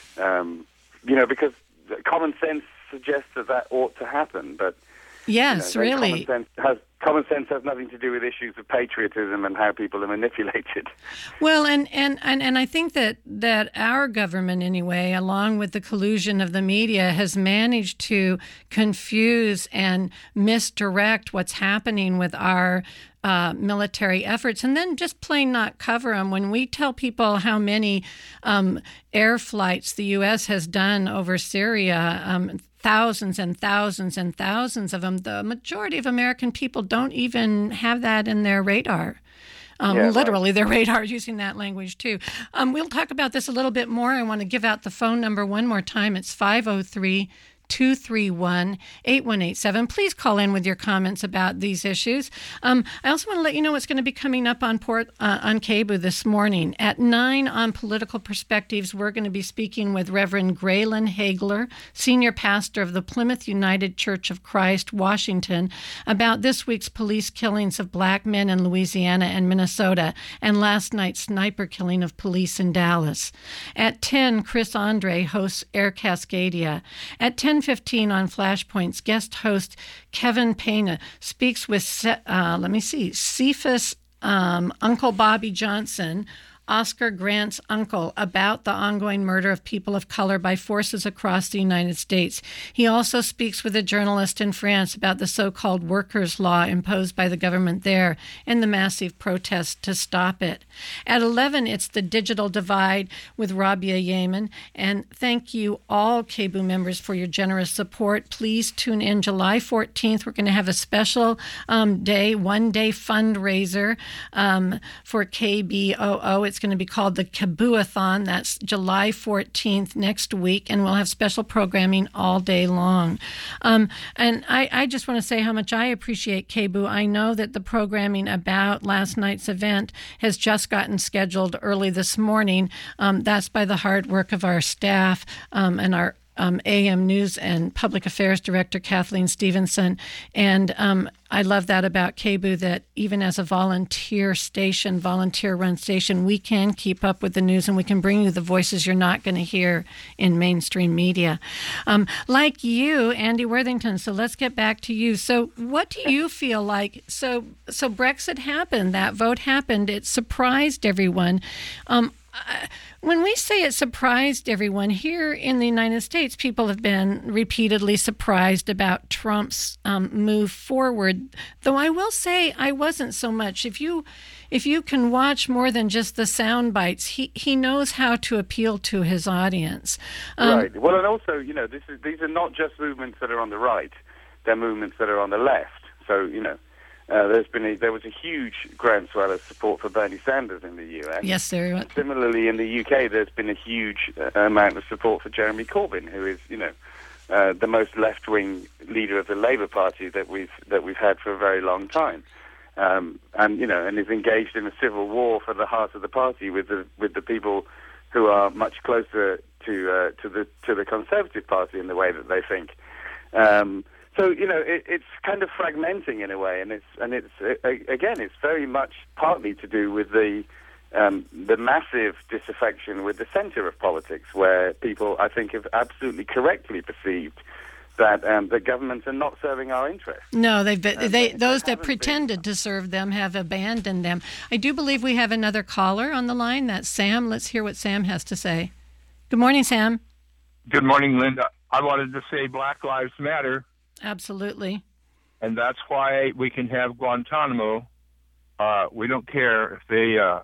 Um, you know, because common sense suggests that that ought to happen, but yes, you know, really, common sense has common sense has nothing to do with issues of patriotism and how people are manipulated. Well, and, and, and, and I think that, that our government, anyway, along with the collusion of the media, has managed to confuse and misdirect what's happening with our uh, military efforts, and then just plain not cover them. When we tell people how many um, air flights the U S has done over Syria, um, thousands and thousands and thousands of them, the majority of American people don't even have that in their radar. Um, yeah, literally, right. Their radar, using that language, too. Um, we'll talk about this a little bit more. I want to give out the phone number one more time. It's five oh three, two three one, eight one eight seven. Please call in with your comments about these issues. Um, I also want to let you know what's going to be coming up on Port uh, on K B U this morning. At nine on Political Perspectives, we're going to be speaking with Reverend Graylin Hagler, Senior Pastor of the Plymouth United Church of Christ, Washington, about this week's police killings of black men in Louisiana and Minnesota, and last night's sniper killing of police in Dallas. At ten, Chris Andre hosts Air Cascadia. At ten fifteen on Flashpoints, guest host Kevin Pena speaks with, uh, let me see, Cephas um, Uncle Bobby Johnson, Oscar Grant's uncle, about the ongoing murder of people of color by forces across the United States. He also speaks with a journalist in France about the so-called workers' law imposed by the government there and the massive protests to stop it. At eleven, it's The Digital Divide with Rabia Yemen. And thank you all, K B U members, for your generous support. Please tune in July fourteenth. We're going to have a special um, day, one-day fundraiser um, for K B O O. It's It's going to be called the K B U-a-thon. That's July fourteenth next week, and we'll have special programming all day long. Um, and I, I just want to say how much I appreciate K B U. I know that the programming about last night's event has just gotten scheduled early this morning. Um, that's by the hard work of our staff um, and our Um, A M News and Public Affairs Director Kathleen Stevenson. And um, I love that about K B U, that even as a volunteer station, volunteer-run station, we can keep up with the news and we can bring you the voices you're not going to hear in mainstream media. Um, like you, Andy Worthington, so let's get back to you. So what do you feel like? So, so Brexit happened, that vote happened, it surprised everyone. Um, Uh, when we say it surprised everyone, here in the United States, people have been repeatedly surprised about Trump's um, move forward. Though I will say I wasn't so much. If you if you can watch more than just the sound bites, he, he knows how to appeal to his audience. Um, right. Well, and also, you know, this is these are not just movements that are on the right; they're movements that are on the left. So, you know. Uh, there's been a, there was a huge groundswell of support for Bernie Sanders in the U S. Yes, there was. Similarly, in the U K, there's been a huge uh, amount of support for Jeremy Corbyn, who is, you know, uh, the most left-wing leader of the Labour Party that we've that we've had for a very long time, um, and you know, and is engaged in a civil war for the heart of the party with the with the people who are much closer to uh, to the to the Conservative Party in the way that they think. Um, So, you know, it, it's kind of fragmenting in a way, and it's, and it's uh, again, it's very much partly to do with the um, the massive disaffection with the centre of politics, where people, I think, have absolutely correctly perceived that um, the governments are not serving our interests. No, they've been, uh, they those that pretended to serve them have abandoned them. I do believe we have another caller on the line. That's Sam. Let's hear what Sam has to say. Good morning, Sam. Good morning, Linda. I wanted to say Black Lives Matter. Absolutely. And that's why we can have Guantanamo. Uh, we don't care if they uh,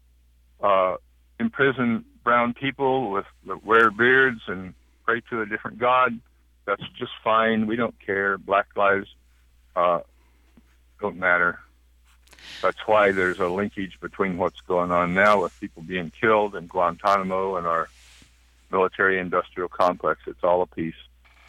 uh, imprison brown people with, with wear beards and pray to a different god. That's just fine. We don't care. Black lives uh, don't matter. That's why there's a linkage between what's going on now with people being killed in Guantanamo and our military-industrial complex. It's all a piece.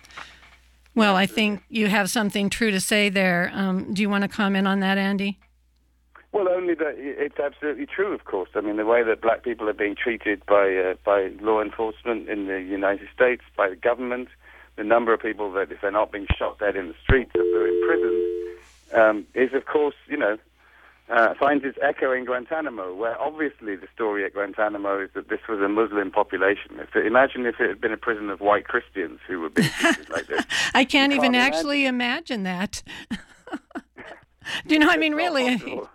Well, I think you have something true to say there. Um, do you want to comment on that, Andy? Well, only that it's absolutely true, of course. I mean, the way that black people are being treated by uh, by law enforcement in the United States, by the government, the number of people that, if they're not being shot dead in the streets, that they're imprisoned, um, is, of course, you know, uh, finds its echo in Guantanamo, where obviously the story at Guantanamo is that this was a Muslim population. If it, imagine if it had been a prison of white Christians who were being treated like this. I can't you even can't actually imagine, imagine that. Do you know, I mean, really,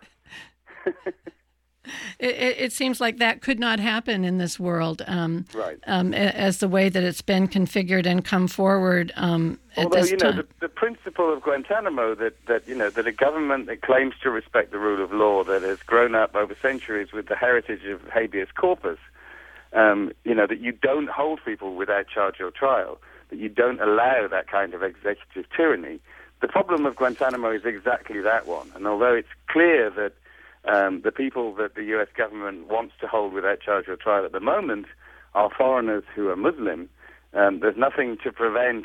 it, it, it seems like that could not happen in this world, um, right. um, as the way that it's been configured and come forward um, at Although, this you know, time. the, the principle of Guantanamo that, that, you know, that a government that claims to respect the rule of law, that has grown up over centuries with the heritage of habeas corpus, um, you know, that you don't hold people without charge or trial, that you don't allow that kind of executive tyranny. The problem of Guantanamo is exactly that one. And although it's clear that um, the people that the U S government wants to hold without charge or trial at the moment are foreigners who are Muslim, um, there's nothing to prevent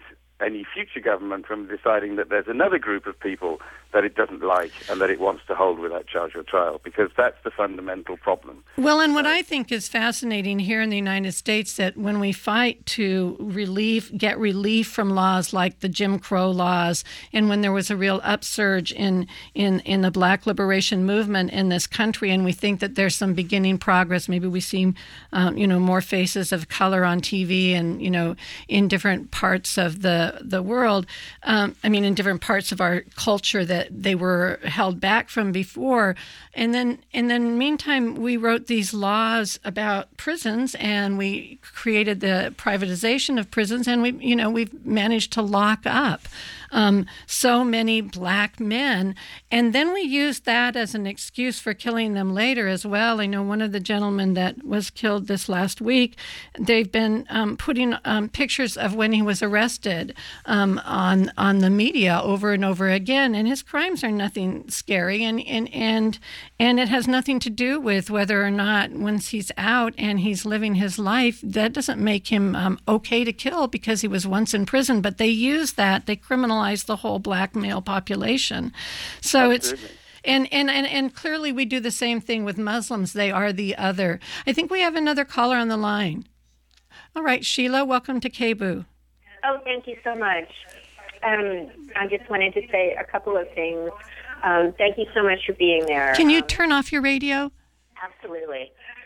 any future government from deciding that there's another group of people that it doesn't like and that it wants to hold without charge or trial, because that's the fundamental problem. Well, and what I think is fascinating here in the United States, that when we fight to relieve, get relief from laws like the Jim Crow laws, and when there was a real upsurge in, in, in the Black liberation movement in this country, and we think that there's some beginning progress, maybe we see, um, you know, more faces of color on T V and, you know, in different parts of the, the world, um, I mean, in different parts of our culture that they were held back from before. And then, and then meantime, we wrote these laws about prisons, and we created the privatization of prisons, and we, you know, we've managed to lock up um, so many black men. And then we used that as an excuse for killing them later as well. I know one of the gentlemen that was killed this last week, they've been um, putting um, pictures of when he was arrested um, on on the media over and over again, and his crimes are nothing scary, and and and and it has nothing to do with whether or not once he's out and he's living his life, that doesn't make him um, okay to kill because he was once in prison. But they use that, they criminalize the whole black male population. So Absolutely. it's and, and and and clearly we do the same thing with Muslims. They are the other. I think we have another caller on the line. All right, Sheila, welcome to K B O O. Oh, thank you so much. Um, I just wanted to say a couple of things. Um, thank you so much for being there. Can you um, turn off your radio? Absolutely.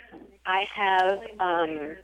I have um,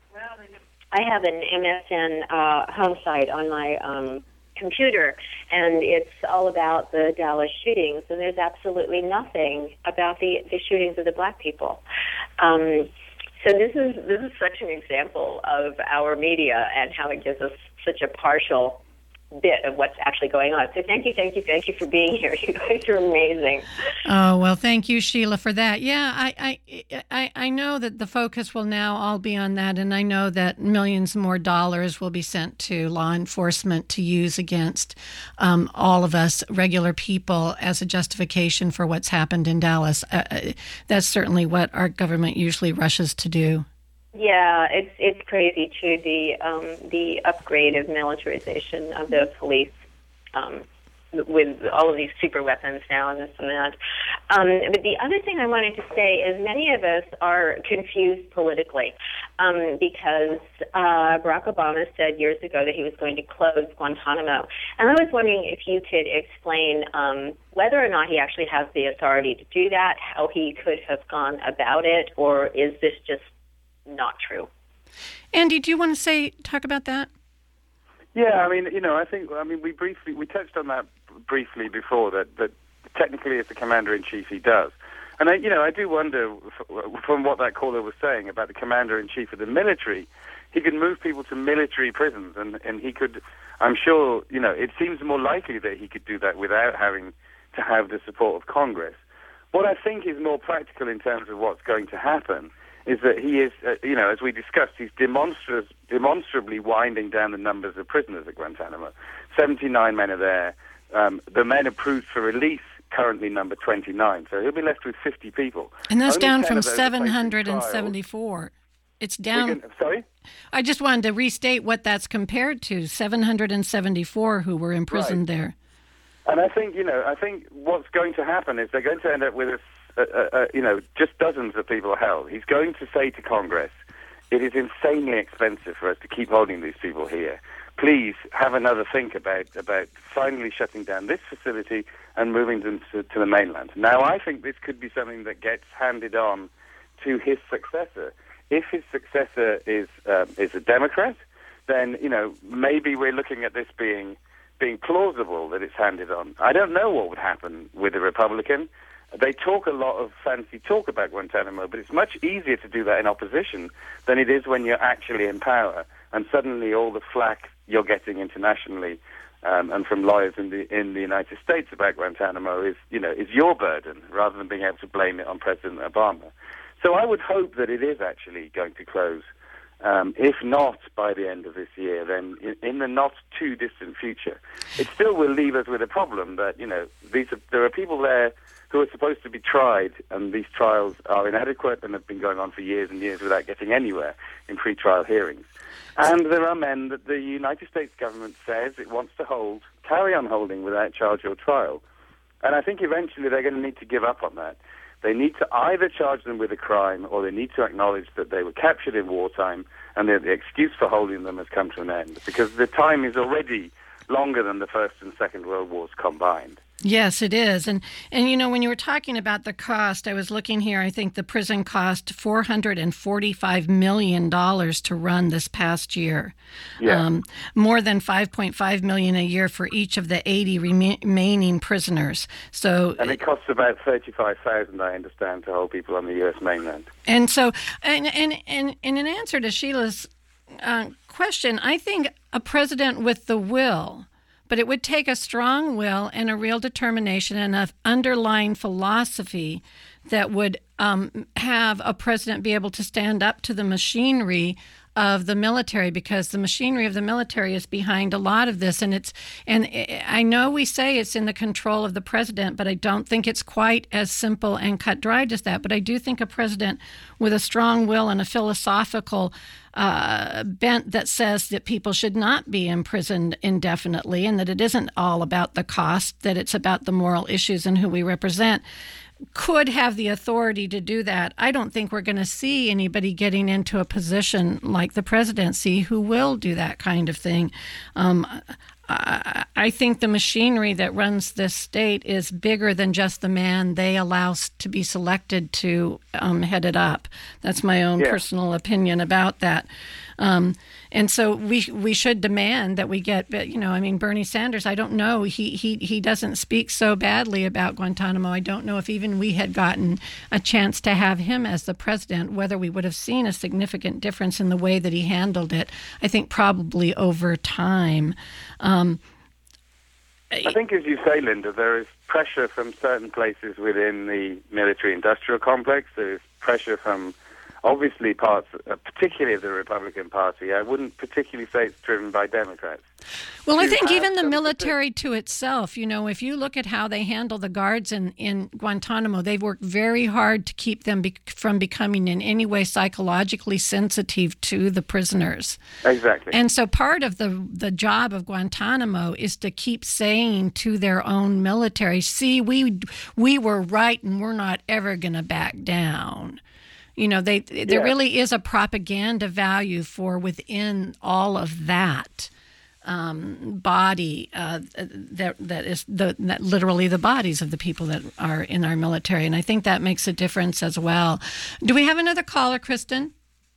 I have an M S N uh, home site on my um, computer, and it's all about the Dallas shootings, and there's absolutely nothing about the, the shootings of the black people. Um, so this is this is such an example of our media and how it gives us such a partial bit of what's actually going on. So thank you, thank you, thank you for being here. You guys are amazing. Oh, well, thank you, Sheila, for that. Yeah, I, I, I, I know that the focus will now all be on that, and I know that millions more dollars will be sent to law enforcement to use against um, all of us regular people as a justification for what's happened in Dallas. Uh, that's certainly what our government usually rushes to do. Yeah, it's it's crazy too, the um, the upgrade of militarization of the police um, with all of these super weapons now and this and that. Um, but the other thing I wanted to say is many of us are confused politically um, because uh, Barack Obama said years ago that he was going to close Guantanamo. And I was wondering if you could explain um, whether or not he actually has the authority to do that, how he could have gone about it, or is this just not true? Andy, do you want to say talk about that? Yeah, I mean, you know, I think, I mean, we briefly, we touched on that briefly before, that, that technically as the Commander-in-Chief he does. And, I, you know, I do wonder, from what that caller was saying about the Commander-in-Chief of the military, he could move people to military prisons, and, and he could, I'm sure, you know, it seems more likely that he could do that without having to have the support of Congress. What I think is more practical in terms of what's going to happen is that he is, uh, you know, as we discussed, he's demonstra- demonstrably winding down the numbers of prisoners at Guantanamo. seventy-nine men are there. Um, the men approved for release currently number twenty-nine, so he'll be left with fifty people. And that's Only down ten from of those are seven hundred seventy-four. It's down. Can, sorry? I just wanted to restate what that's compared to, seven hundred seventy-four who were imprisoned Right. there. And I think, you know, I think what's going to happen is they're going to end up with a Uh, uh, you know, just dozens of people held. He's going to say to Congress, it is insanely expensive for us to keep holding these people here. Please have another think about, about finally shutting down this facility and moving them to, to the mainland. Now, I think this could be something that gets handed on to his successor. If his successor is uh, is a Democrat, then, you know, maybe we're looking at this being being plausible that it's handed on. I don't know what would happen with a Republican. They talk a lot of fancy talk about Guantanamo, but it's much easier to do that in opposition than it is when you're actually in power. And suddenly all the flack you're getting internationally um, and from lawyers in the in the United States about Guantanamo is, you know, is your burden rather than being able to blame it on President Obama. So I would hope that it is actually going to close Um, if not by the end of this year, then in, in the not too distant future, it still will leave us with a problem that, you know, these are, there are people there who are supposed to be tried, and these trials are inadequate and have been going on for years and years without getting anywhere in pre-trial hearings. And there are men that the United States government says it wants to hold, carry on holding without charge or trial. And I think eventually they're going to need to give up on that. They need to either charge them with a crime, or they need to acknowledge that they were captured in wartime and that the excuse for holding them has come to an end, because the time is already longer than the First and Second World Wars combined. Yes, it is. And, and you know, when you were talking about the cost, I was looking here, I think the prison cost four hundred forty-five million dollars to run this past year. Yeah. Um, more than five point five million dollars a year for each of the eighty rema- remaining prisoners. So, and it costs about thirty-five thousand dollars, I understand, to hold people on the U S mainland. And so, and, and, and, and in answer to Sheila's uh, question, I think a president with the will, but it would take a strong will and a real determination and an underlying philosophy that would um, have a president be able to stand up to the machinery of the military, because the machinery of the military is behind a lot of this. And it's, and I know we say it's in the control of the president, but I don't think it's quite as simple and cut dried as that. But I do think a president with a strong will and a philosophical uh, bent that says that people should not be imprisoned indefinitely, and that it isn't all about the cost, that it's about the moral issues and who we represent, could have the authority to do that. I don't think we're going to see anybody getting into a position like the presidency who will do that kind of thing. Um, I, I think the machinery that runs this state is bigger than just the man they allow to be selected to um, head it up. That's my own yeah. personal opinion about that. Um, and so we we should demand that we get, you know, I mean, Bernie Sanders, I don't know, he, he, he doesn't speak so badly about Guantanamo. I don't know if even we had gotten a chance to have him as the president, whether we would have seen a significant difference in the way that he handled it. I think probably over time. Um, I think, as you say, Linda, there is pressure from certain places within the military-industrial complex. There is pressure from, obviously, parts, uh, particularly of the Republican Party. I wouldn't particularly say it's driven by Democrats. Well, I think even the military to itself, you know, if you look at how they handle the guards in, in Guantanamo, they've worked very hard to keep them be- from becoming in any way psychologically sensitive to the prisoners. Exactly. And so part of the, the job of Guantanamo is to keep saying to their own military, see, we we were right and we're not ever going to back down. You know, they there yeah. really is a propaganda value for within all of that um, body uh, that that is the that literally the bodies of the people that are in our military, and I think that makes a difference as well. Do we have another caller, Kristen?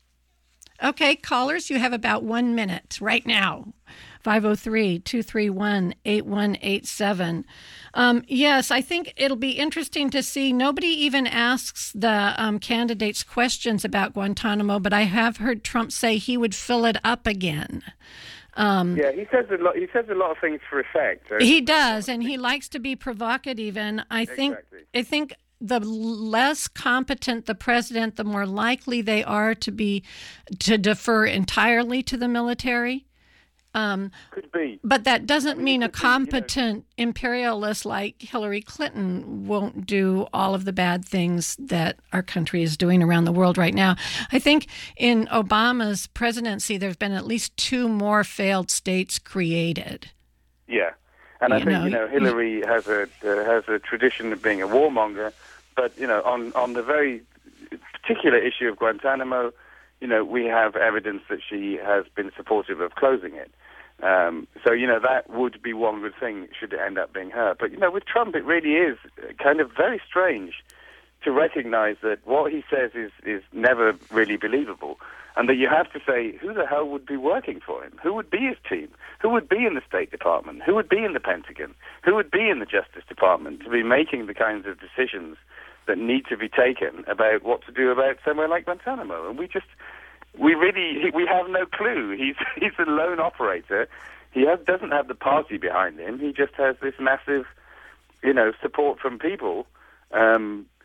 Okay, callers, you have about one minute right now. five oh three, two three one, eight one eight seven. Um, yes, I think it'll be interesting to see. Nobody even asks the um, candidates questions about Guantanamo, but I have heard Trump say he would fill it up again. Um, yeah, he says a lot. He says a lot of things for effect. He does, and he likes to be provocative. And I think, exactly. I think. the less competent the president, the more likely they are to be to defer entirely to the military. Um, Could be. But that doesn't I mean, mean a competent be, you know, imperialist like Hillary Clinton won't do all of the bad things that our country is doing around the world right now. I think in Obama's presidency, there's been at least two more failed states created. Yeah. And you I think, know, you know, Hillary has a uh, has a tradition of being a warmonger, but, you know, on, on the very particular issue of Guantanamo, you know, we have evidence that she has been supportive of closing it. Um, so, you know, that would be one good thing should it end up being her. But, you know, with Trump, it really is kind of very strange to recognize that what he says is, is never really believable, and that you have to say, who the hell would be working for him? Who would be his team? Who would be in the State Department? Who would be in the Pentagon? Who would be in the Justice Department to be making the kinds of decisions that need to be taken about what to do about somewhere like Guantanamo? And we just, we really, we have no clue. He's he's a lone operator. He has, doesn't have the party behind him. He just has this massive, you know, support from people. Um,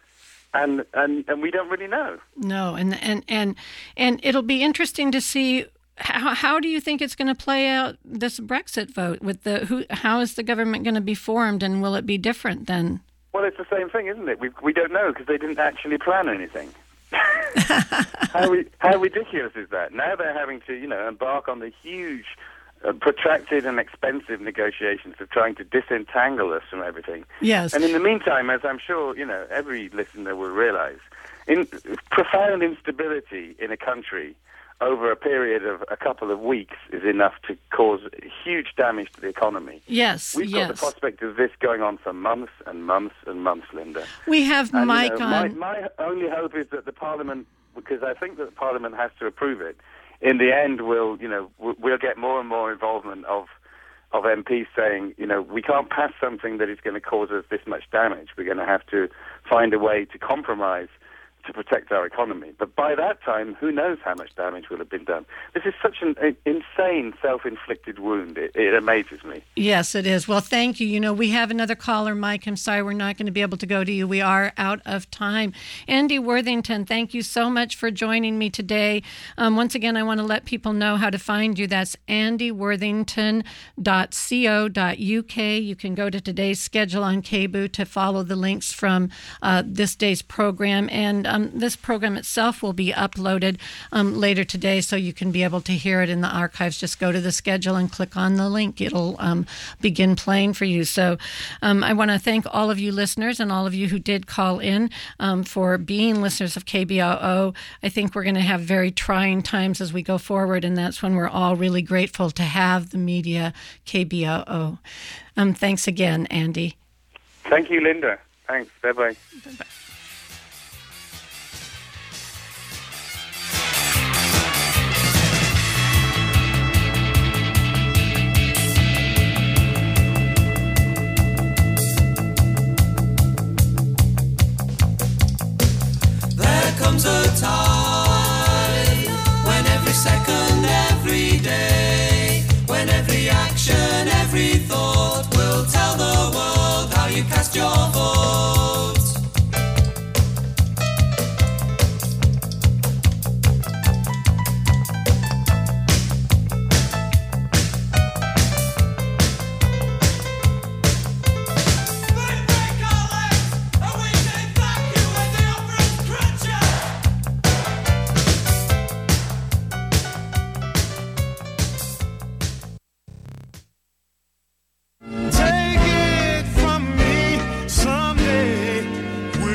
and, and and we don't really know. No, and and and and it'll be interesting to see. How, how do you think it's going to play out, this Brexit vote? With the who? How is the government going to be formed, and will it be different then? Well, it's the same thing, isn't it? We we don't know because they didn't actually plan anything. how, we, how ridiculous is that? Now they're having to, you know, embark on the huge, uh, protracted and expensive negotiations of trying to disentangle us from everything. Yes. And in the meantime, as I'm sure, you know, every listener will realize, in profound instability in a country over a period of a couple of weeks is enough to cause huge damage to the economy. Yes, We've yes. got the prospect of this going on for months and months and months, Linda. We have and, Mike you know, on. My, my only hope is that the Parliament, because I think that the Parliament has to approve it, in the end we'll, you know, we'll get more and more involvement of of M Ps saying, you know, we can't pass something that is going to cause us this much damage. We're going to have to find a way to compromise to protect our economy. But by that time, who knows how much damage will have been done. This is such an a, insane self-inflicted wound. It, it amazes me. Yes, it is. Well, thank you. You know, we have another caller, Mike. I'm sorry we're not going to be able to go to you. We are out of time. Andy Worthington, thank you so much for joining me today. Um, once again, I want to let people know how to find you. That's andy worthington dot co dot u k. You can go to today's schedule on K B O O to follow the links from uh, this day's program. And Um, this program itself will be uploaded um, later today, so you can be able to hear it in the archives. Just go to the schedule and click on the link. It'll um, begin playing for you. So um, I want to thank all of you listeners and all of you who did call in um, for being listeners of K B O O. I think we're going to have very trying times as we go forward, and that's when we're all really grateful to have the media K B O O. Um, thanks again, Andy. Thank you, Linda. Thanks. Bye-bye. Bye-bye. Comes a time when every second, every day, when every action, every thought will tell the world how you cast your vote.